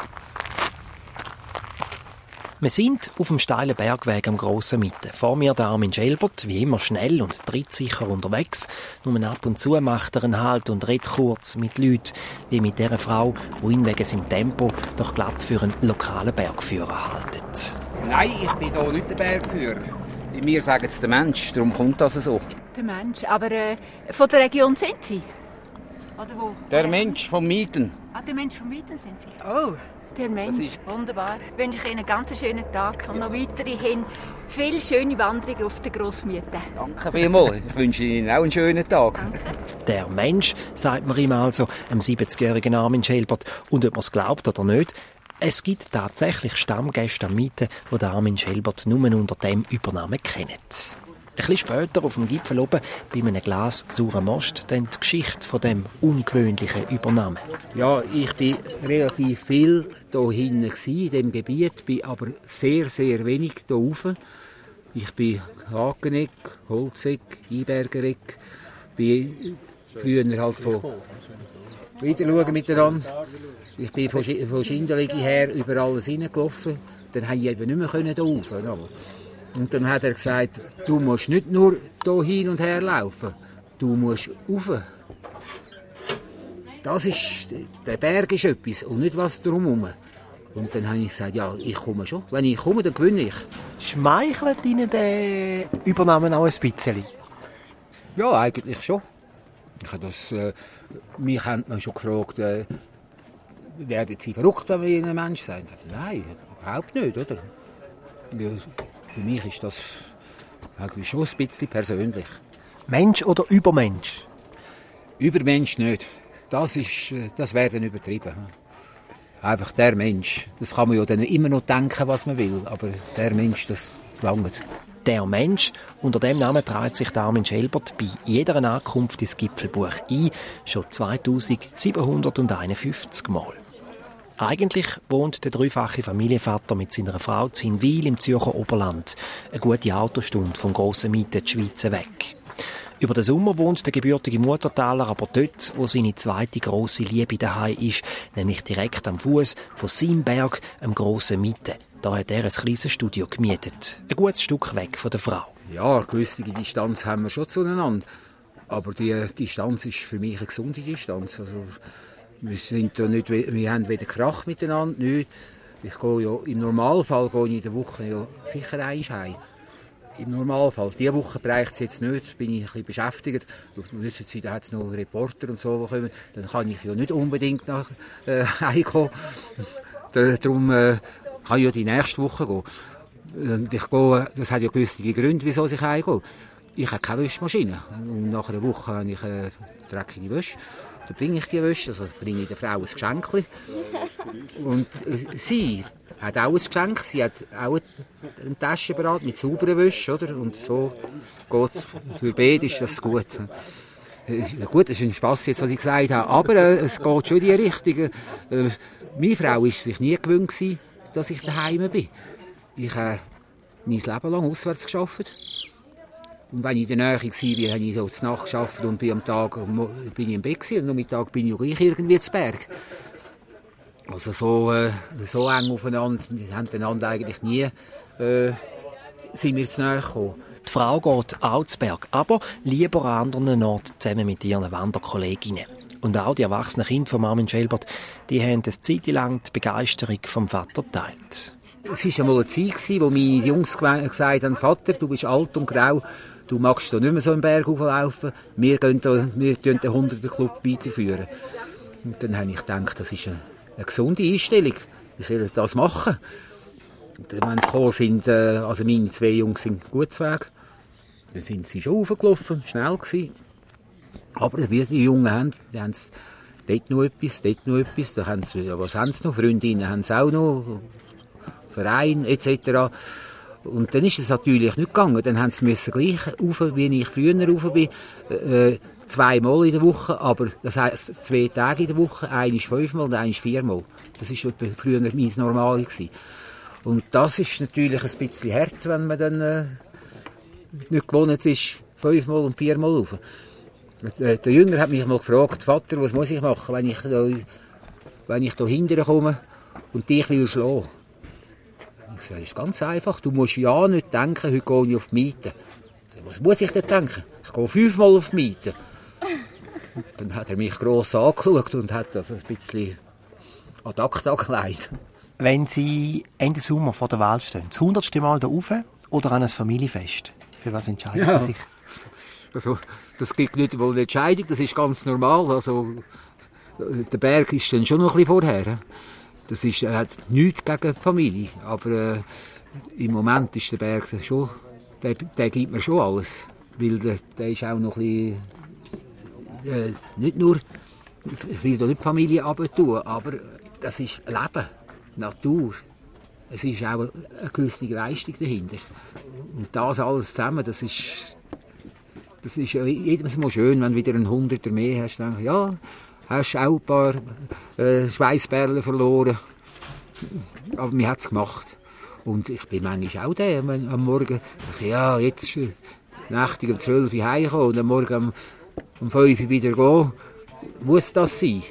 D: Wir sind auf dem steilen Bergweg am Grossen Mythen. Vor mir der Armin Schelbert, wie immer schnell und trittsicher unterwegs. Nur ab und zu macht er einen Halt und redet kurz mit Leuten, wie mit dieser Frau, die ihn wegen seinem Tempo doch glatt für einen lokalen Bergführer haltet.
E: Nein, ich bin hier nicht der Bergführer. Bei mir sagen es der Mensch, darum kommt das so.
K: Der Mensch, aber äh, von der Region sind Sie? Oder wo?
E: Der Mensch vom Mieten.
K: Ah, der Mensch vom Mieten sind Sie. Oh, der Mensch, wunderbar. Ich wünsche Ihnen einen ganz schönen Tag und noch weiterhin viele schöne Wanderungen auf der Grossmiete.
E: Danke vielmals. Ich wünsche Ihnen auch einen schönen Tag.
K: Danke.
D: Der Mensch, sagt man ihm also, dem siebzigjährigen Armin Schelbert. Und ob man es glaubt oder nicht, es gibt tatsächlich Stammgäste am Mythen, die den Armin Schelbert nur unter dem Übernamen kennen. Ein bisschen später auf dem Gipfel oben, bei einem Glas sauren Most, dann die Geschichte von dem ungewöhnlichen Übernamen.
E: Ja, ich war relativ viel hier hinten in diesem Gebiet, bin aber sehr, sehr wenig hier rauf. Ich bin Hageneck, Holzeck, Einbergereck, bin früher halt von wieder schauen miteinander. Ich bin von, Sch- von Schindelegi her über alles hineingelaufen. Dann konnte ich eben nicht mehr hier rauf. Und dann hat er gesagt, du musst nicht nur hier hin und her laufen, du musst rauf. Das ist, der Berg ist etwas und nicht was drumherum. Und dann habe ich gesagt, ja, ich komme schon. Wenn ich komme, dann gewinne ich.
D: Schmeichelt Ihnen der Übernamen auch ein bisschen?
E: Ja, eigentlich schon. Ich habe das, äh, mich haben man schon gefragt, äh, werden Sie verrückt, wenn wir ein Mensch sind? Nein, überhaupt nicht, oder? Ja, für mich ist das eigentlich schon ein bisschen persönlich.
D: Mensch oder Übermensch?
E: Übermensch nicht. Das, ist, das wäre dann übertrieben. Einfach der Mensch. Das kann man ja dann immer noch denken, was man will. Aber der Mensch, das langt.
D: Der Mensch, unter dem Namen trägt sich Armin Schelbert bei jeder Ankunft ins Gipfelbuch ein, schon zweitausendsiebenhunderteinundfünfzig Mal. Eigentlich wohnt der dreifache Familienvater mit seiner Frau in Hinwil im Zürcher Oberland, eine gute Autostunde vom Grossen Mythen die Schweiz weg. Über den Sommer wohnt der gebürtige Muttertaler aber dort, wo seine zweite grosse Liebe daheim ist, nämlich direkt am Fuß von seinem Berg, am Grossen Mythen. Da hat er ein kleines Studio gemietet, ein gutes Stück weg von der Frau.
E: Ja, eine gewisse Distanz haben wir schon zueinander. Aber die Distanz ist für mich eine gesunde Distanz. Also, wir, sind da nicht, wir haben weder Krach miteinander, nichts. Ich gehe ja, im Normalfall gehe ich in der Woche ja sicher einmal heim. Im Normalfall. Diese Woche bereicht es jetzt nicht, bin ich ein bisschen beschäftigt. Wissen Sie, da hat es noch Reporter und so, die kommen. Dann kann ich ja nicht unbedingt nach äh, Hause gehen. Darum äh, kann ich ja die nächste Woche gehen. Und ich gehe, das hat ja gewisse Gründe, wieso ich heimgehe. Ich habe keine Wäschmaschine. Und nach einer Woche habe ich eine dreckige Wäsche. Dann bringe ich die Wäsche, also bringe ich der Frau ein Geschenk. Und äh, sie hat auch ein Geschenk. Sie hat auch eine Tasche bereit mit sauberer Wäsche, oder? Und so geht es. Für beide ist das gut. Gut, das ist ein Spass jetzt, was ich gesagt habe. Aber äh, es geht schon in die Richtung. Äh, meine Frau war sich nie gewöhnt, dass ich daheim bin. Ich habe äh, mein Leben lang auswärts gearbeitet. Und wenn ich in der Nähe war, habe ich so zur Nacht gearbeitet und bin am Tag bin ich im Bett gewesen, und am Mittag bin ich gleich irgendwie zu Berg. Also so, äh, so eng aufeinander, wir haben einander eigentlich nie, äh, sind wir zu nahe gekommen.
D: Die Frau geht auch zu Berg, aber lieber an anderen Orten zusammen mit ihren Wanderkolleginnen. Und auch die erwachsenen Kinder von Armin Schelbert, die haben eine Zeit lang die Begeisterung vom Vater geteilt.
E: Es war einmal eine Zeit, wo meine Jungs gesagt haben, Vater, du bist alt und grau, du magst da nicht mehr so im Berg hochlaufen, wir gehen da, wir den Hunderter-Club weiterführen. Und dann habe ich gedacht, das ist eine, eine gesunde Einstellung, wir sollen das machen. wenn sie gekommen sind, äh, also meine zwei Jungs sind gut zu Weg. Dann sind sie schon raufgelaufen, schnell gewesen. Aber wie die Jungen haben, die haben dort noch etwas, dort noch etwas. Da haben sie, was haben sie noch? Freundinnen haben sie auch noch, Verein et cetera. Und dann ist es natürlich nicht gegangen. Dann haben sie müssen gleich rauf, wie ich früher rauf bin, äh, zweimal in der Woche, aber das heisst zwei Tage in der Woche, einmal fünfmal und einmal viermal. Das war früher mein Normal gewesen. Und das ist natürlich ein bisschen hart, wenn man dann äh, nicht gewohnt ist, fünfmal und viermal rauf. Der Jünger hat mich mal gefragt, Vater, was muss ich machen, wenn ich da, wenn ich da hinterher komme und dich will schlagen? Ich sage, das ist ganz einfach, du musst ja nicht denken, heute gehe ich auf die Miete. Ich sage, was muss ich denn denken? Ich gehe fünfmal auf die Miete. Und dann hat er mich gross angeschaut und hat das ein bisschen ad acta gelegt.
D: Wenn Sie Ende Sommer vor der Wahl stehen, das hundertste Mal da rauf oder an ein Familienfest, für was entscheiden
E: ja.
D: Sie sich?
E: Also, das gilt nicht wohl eine Entscheidung, das ist ganz normal. Also, der Berg ist dann schon noch ein bisschen vorher. Das ist, er hat nichts gegen die Familie, aber äh, im Moment ist der Berg schon, der, der gibt mir schon alles. Weil der, der ist auch noch ein bisschen, äh, nicht nur, ich will da nicht die Familie runtertun, aber das ist Leben, Natur. Es ist auch eine gewisse Leistung dahinter. Und das alles zusammen, das ist, das ist jedes Mal schön, wenn du wieder einen Hunderter mehr hast. Dann, ja, hast auch ein paar äh, Schweissperlen verloren. Aber mir hat es gemacht. Und ich bin manchmal auch der, wenn am Morgen, ich, ja, jetzt äh, nächtig um zwölf Uhr heimkommen und am Morgen um, um fünf Uhr wieder gehen. Muss das sein?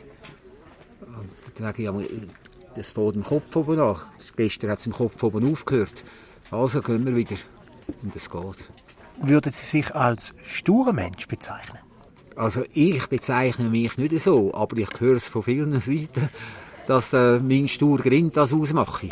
E: Und dann sage ich, ja, das fährt im Kopf oben an. Gestern hat es im Kopf oben aufgehört. Also gehen wir wieder. Und es geht.
D: Würden Sie sich als sturer Mensch bezeichnen?
E: Also ich bezeichne mich nicht so, aber ich höre es von vielen Seiten, dass äh, mein stur Grind das ausmache.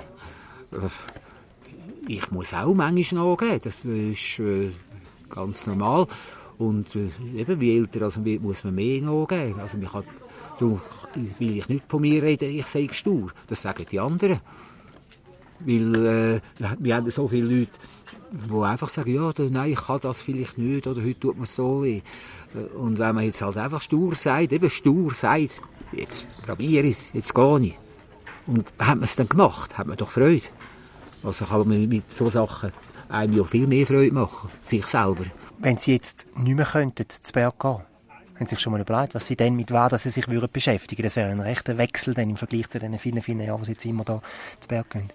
E: Ich muss auch manchmal nachgeben, das ist äh, ganz normal. Und äh, eben, wie älter also, muss man mehr nachgeben. Also, man kann, du, will ich nicht von mir reden, ich sage stur. Das sagen die anderen. Weil äh, wir haben so viele Leute, die einfach sagen, ja, nein, ich kann das vielleicht nicht, oder heute tut mir so weh. Und wenn man jetzt halt einfach stur sagt, eben stur sagt, jetzt probiere ich es, jetzt gehe ich. Und hat man es dann gemacht, hat man doch Freude. Also kann man mit so Sachen einem ja viel mehr Freude machen, sich selber.
D: Wenn Sie jetzt nicht mehr könnten, zu Berg gehen, haben Sie sich schon mal überlegt, was Sie denn mit was dass Sie sich würden beschäftigen? Das wäre ein rechter Wechsel dann im Vergleich zu den vielen, vielen Jahren, die Sie jetzt immer da zu Berg gehen.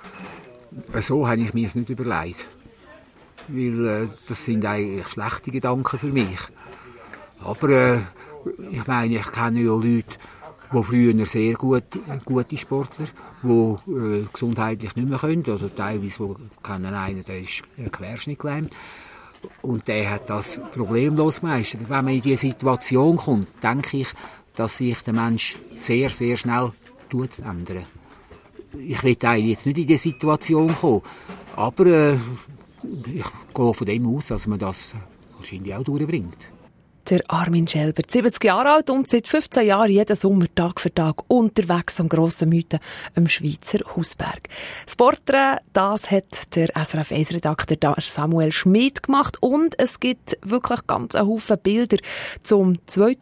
E: So habe ich mir es nicht überlegt. Weil äh, das sind eigentlich schlechte Gedanken für mich. Aber äh, ich meine, ich kenne ja Leute, die früher sehr gut, gute Sportler, die äh, gesundheitlich nicht mehr können. Also teilweise wo, kennen einen, der ist äh, querschnittgelähmt. Und der hat das problemlos gemeistert. Wenn man in diese Situation kommt, denke ich, dass sich der Mensch sehr, sehr schnell tut ändern. Ich will eigentlich jetzt nicht in diese Situation kommen, aber äh, ich gehe von dem aus, dass man das wahrscheinlich auch durchbringt.
B: Der Armin Schelbert, siebzig Jahre alt und seit fünfzehn Jahren jeden Sommer Tag für Tag unterwegs am grossen Mythen am Schweizer Hausberg. Das Porträt, das hat der S R F eins Redakteur Samuel Schmid gemacht und es gibt wirklich ganz einen Haufen Bilder zum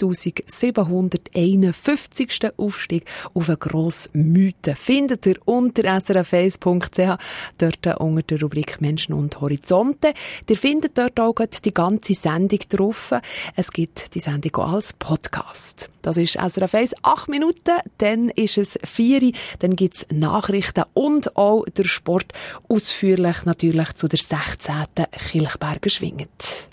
B: zweitausendsiebenhunderteinundfünfzigsten Aufstieg auf einen grossen Mythen. Findet ihr unter s r f eins punkt c h, dort unter der Rubrik Menschen und Horizonte. Ihr findet dort auch die ganze Sendung drauf. Es gibt die Sendung auch als Podcast. Das ist S R F eins, acht Minuten, dann ist es vier, dann gibt es Nachrichten und auch der Sport, ausführlich natürlich zu der sechzehnten Kilchberger Schwinget.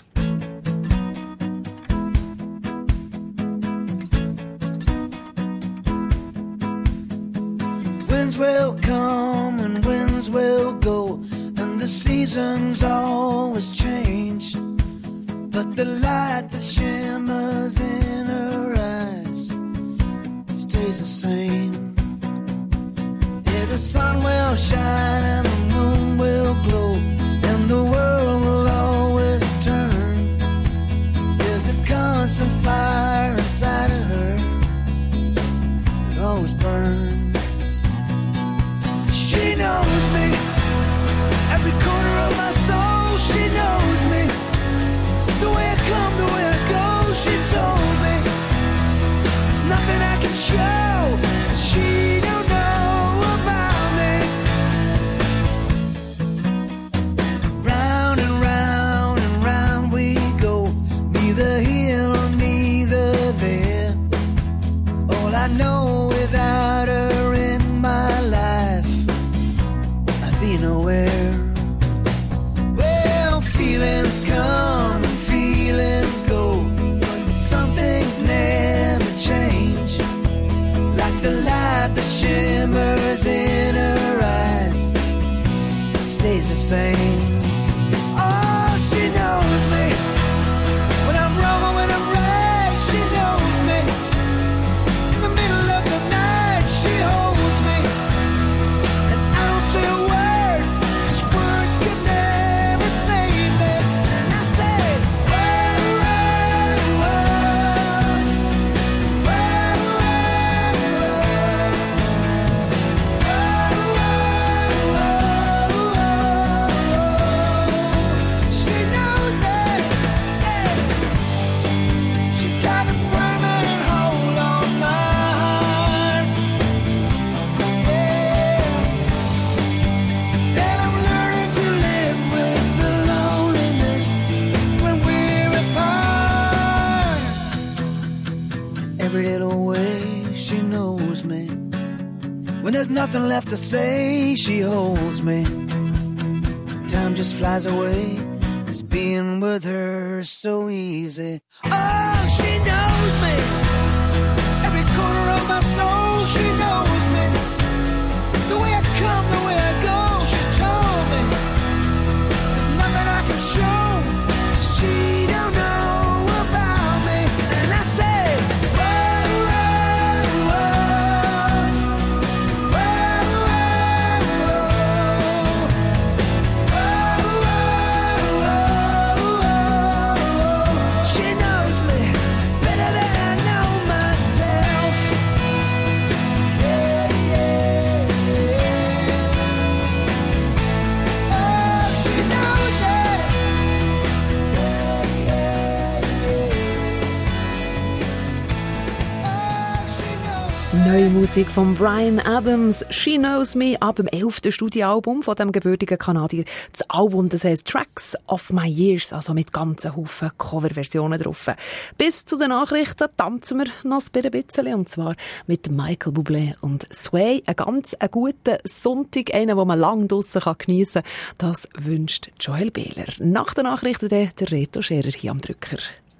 C: Winds will come and winds will go, and the seasons always change. But the light that shimmers in her eyes stays the same. Yeah, the sun will shine and the moon will glow, and the world will always turn. There's a constant fire inside of her that always burns. She knows me,
L: being aware. Well, feelings come and feelings go, but some things never change. Like the light that shimmers in her eyes stays the same. Oh, she knows me. When I'm wrong or when I'm right, she knows me. In the middle of the night, she holds me. And I don't say a word, 'cause words can never save me. And I say, whoa, whoa, whoa, whoa, whoa. She knows me. She's got a permanent hold on my heart. Yeah. And I'm learning to live with the loneliness when we're apart. Every little way she knows me. When there's nothing left to say, she holds me. Time just flies away. It's being with her so easy. Oh, she knows me. Every corner of my soul, she knows me. The way I come, the way I go, she told me. There's nothing I can show she don't know about me. And I say, whoa, whoa, whoa, whoa, whoa. She knows me better than I know myself. Yeah, yeah, yeah. Oh, she knows me. Yeah, yeah, yeah. Oh, she knows me.
B: Neue Musik von Bryan Adams, She Knows Me, ab dem elften Studioalbum von dem gebürtigen Kanadier. Das Album, das heisst Tracks of My Years, also mit ganzen Haufen Coverversionen drauf. Bis zu den Nachrichten tanzen wir noch ein bisschen, und zwar mit Michael Bublé und Sway. Ein ganz ein guter Sonntag, einen, den man lang draussen geniessen kann. Das wünscht Joel Behler. Nach den Nachrichten der Reto Scherer hier am Drücker.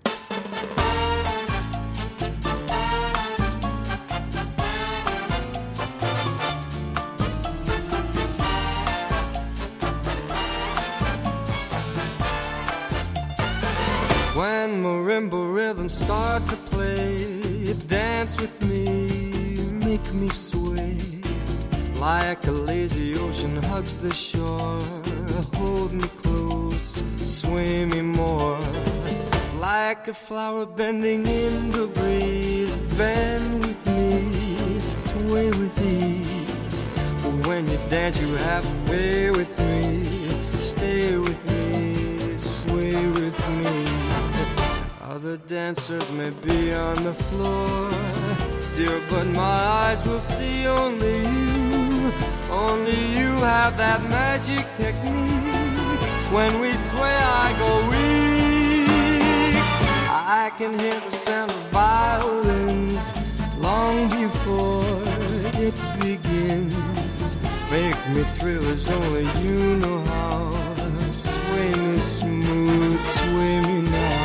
J: When marimba rhythms start to play, dance with me, make me sway. Like a lazy ocean hugs the shore, hold me close, sway me more. Like a flower bending in the breeze, bend with me, sway with ease. When you dance you have to pay with me, stay with me, sway with me. Other dancers may be on the floor, dear, but my eyes will see only you. Only you have that magic technique. When we sway I go weak. I can hear the sound of violins long before it begins. Make me thrill as only you know how. Sway me smooth, sway me now.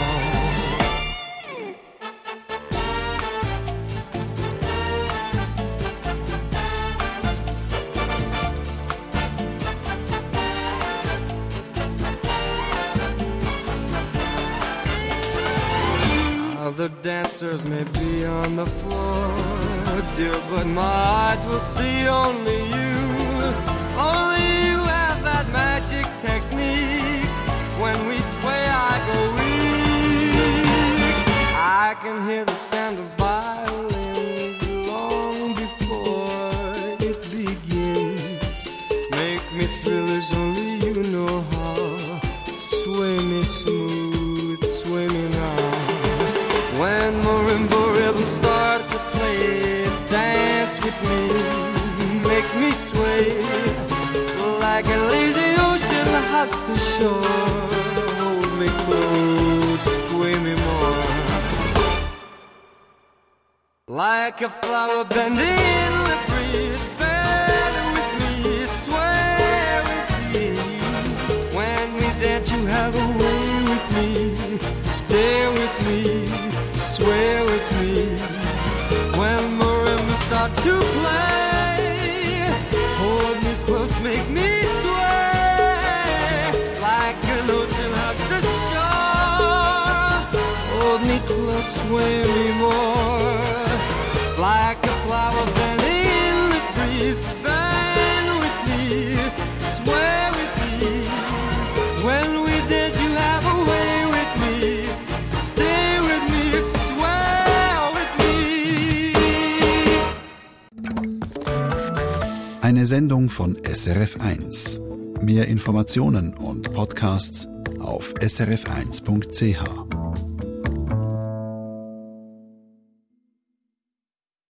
J: Other dancers may be on the floor, dear, but my eyes will see only you. Only you have that magic technique. When we sway I go weak. I can hear the sound of violins long before it begins. Make me thrill as only you know how. Sway me smooth, sway me now. When marimba rhythms start to play, dance with me, make me sway. Like a lazy ocean hugs the shore, hold me close, sway me more. Like a flower bending in the breeze, bend with me, sway with
C: Stay with me, swear with me. When marimbas start to play, hold me close, make me sway. Like an ocean hugs the shore, hold me close, sway me more. Like a flower bending in the breeze, bend with me, sway with me. When we did, you have a way with me. Stay with me, swear with me.
A: Eine Sendung von S R F eins. Mehr Informationen und Podcasts auf s r f eins punkt c h.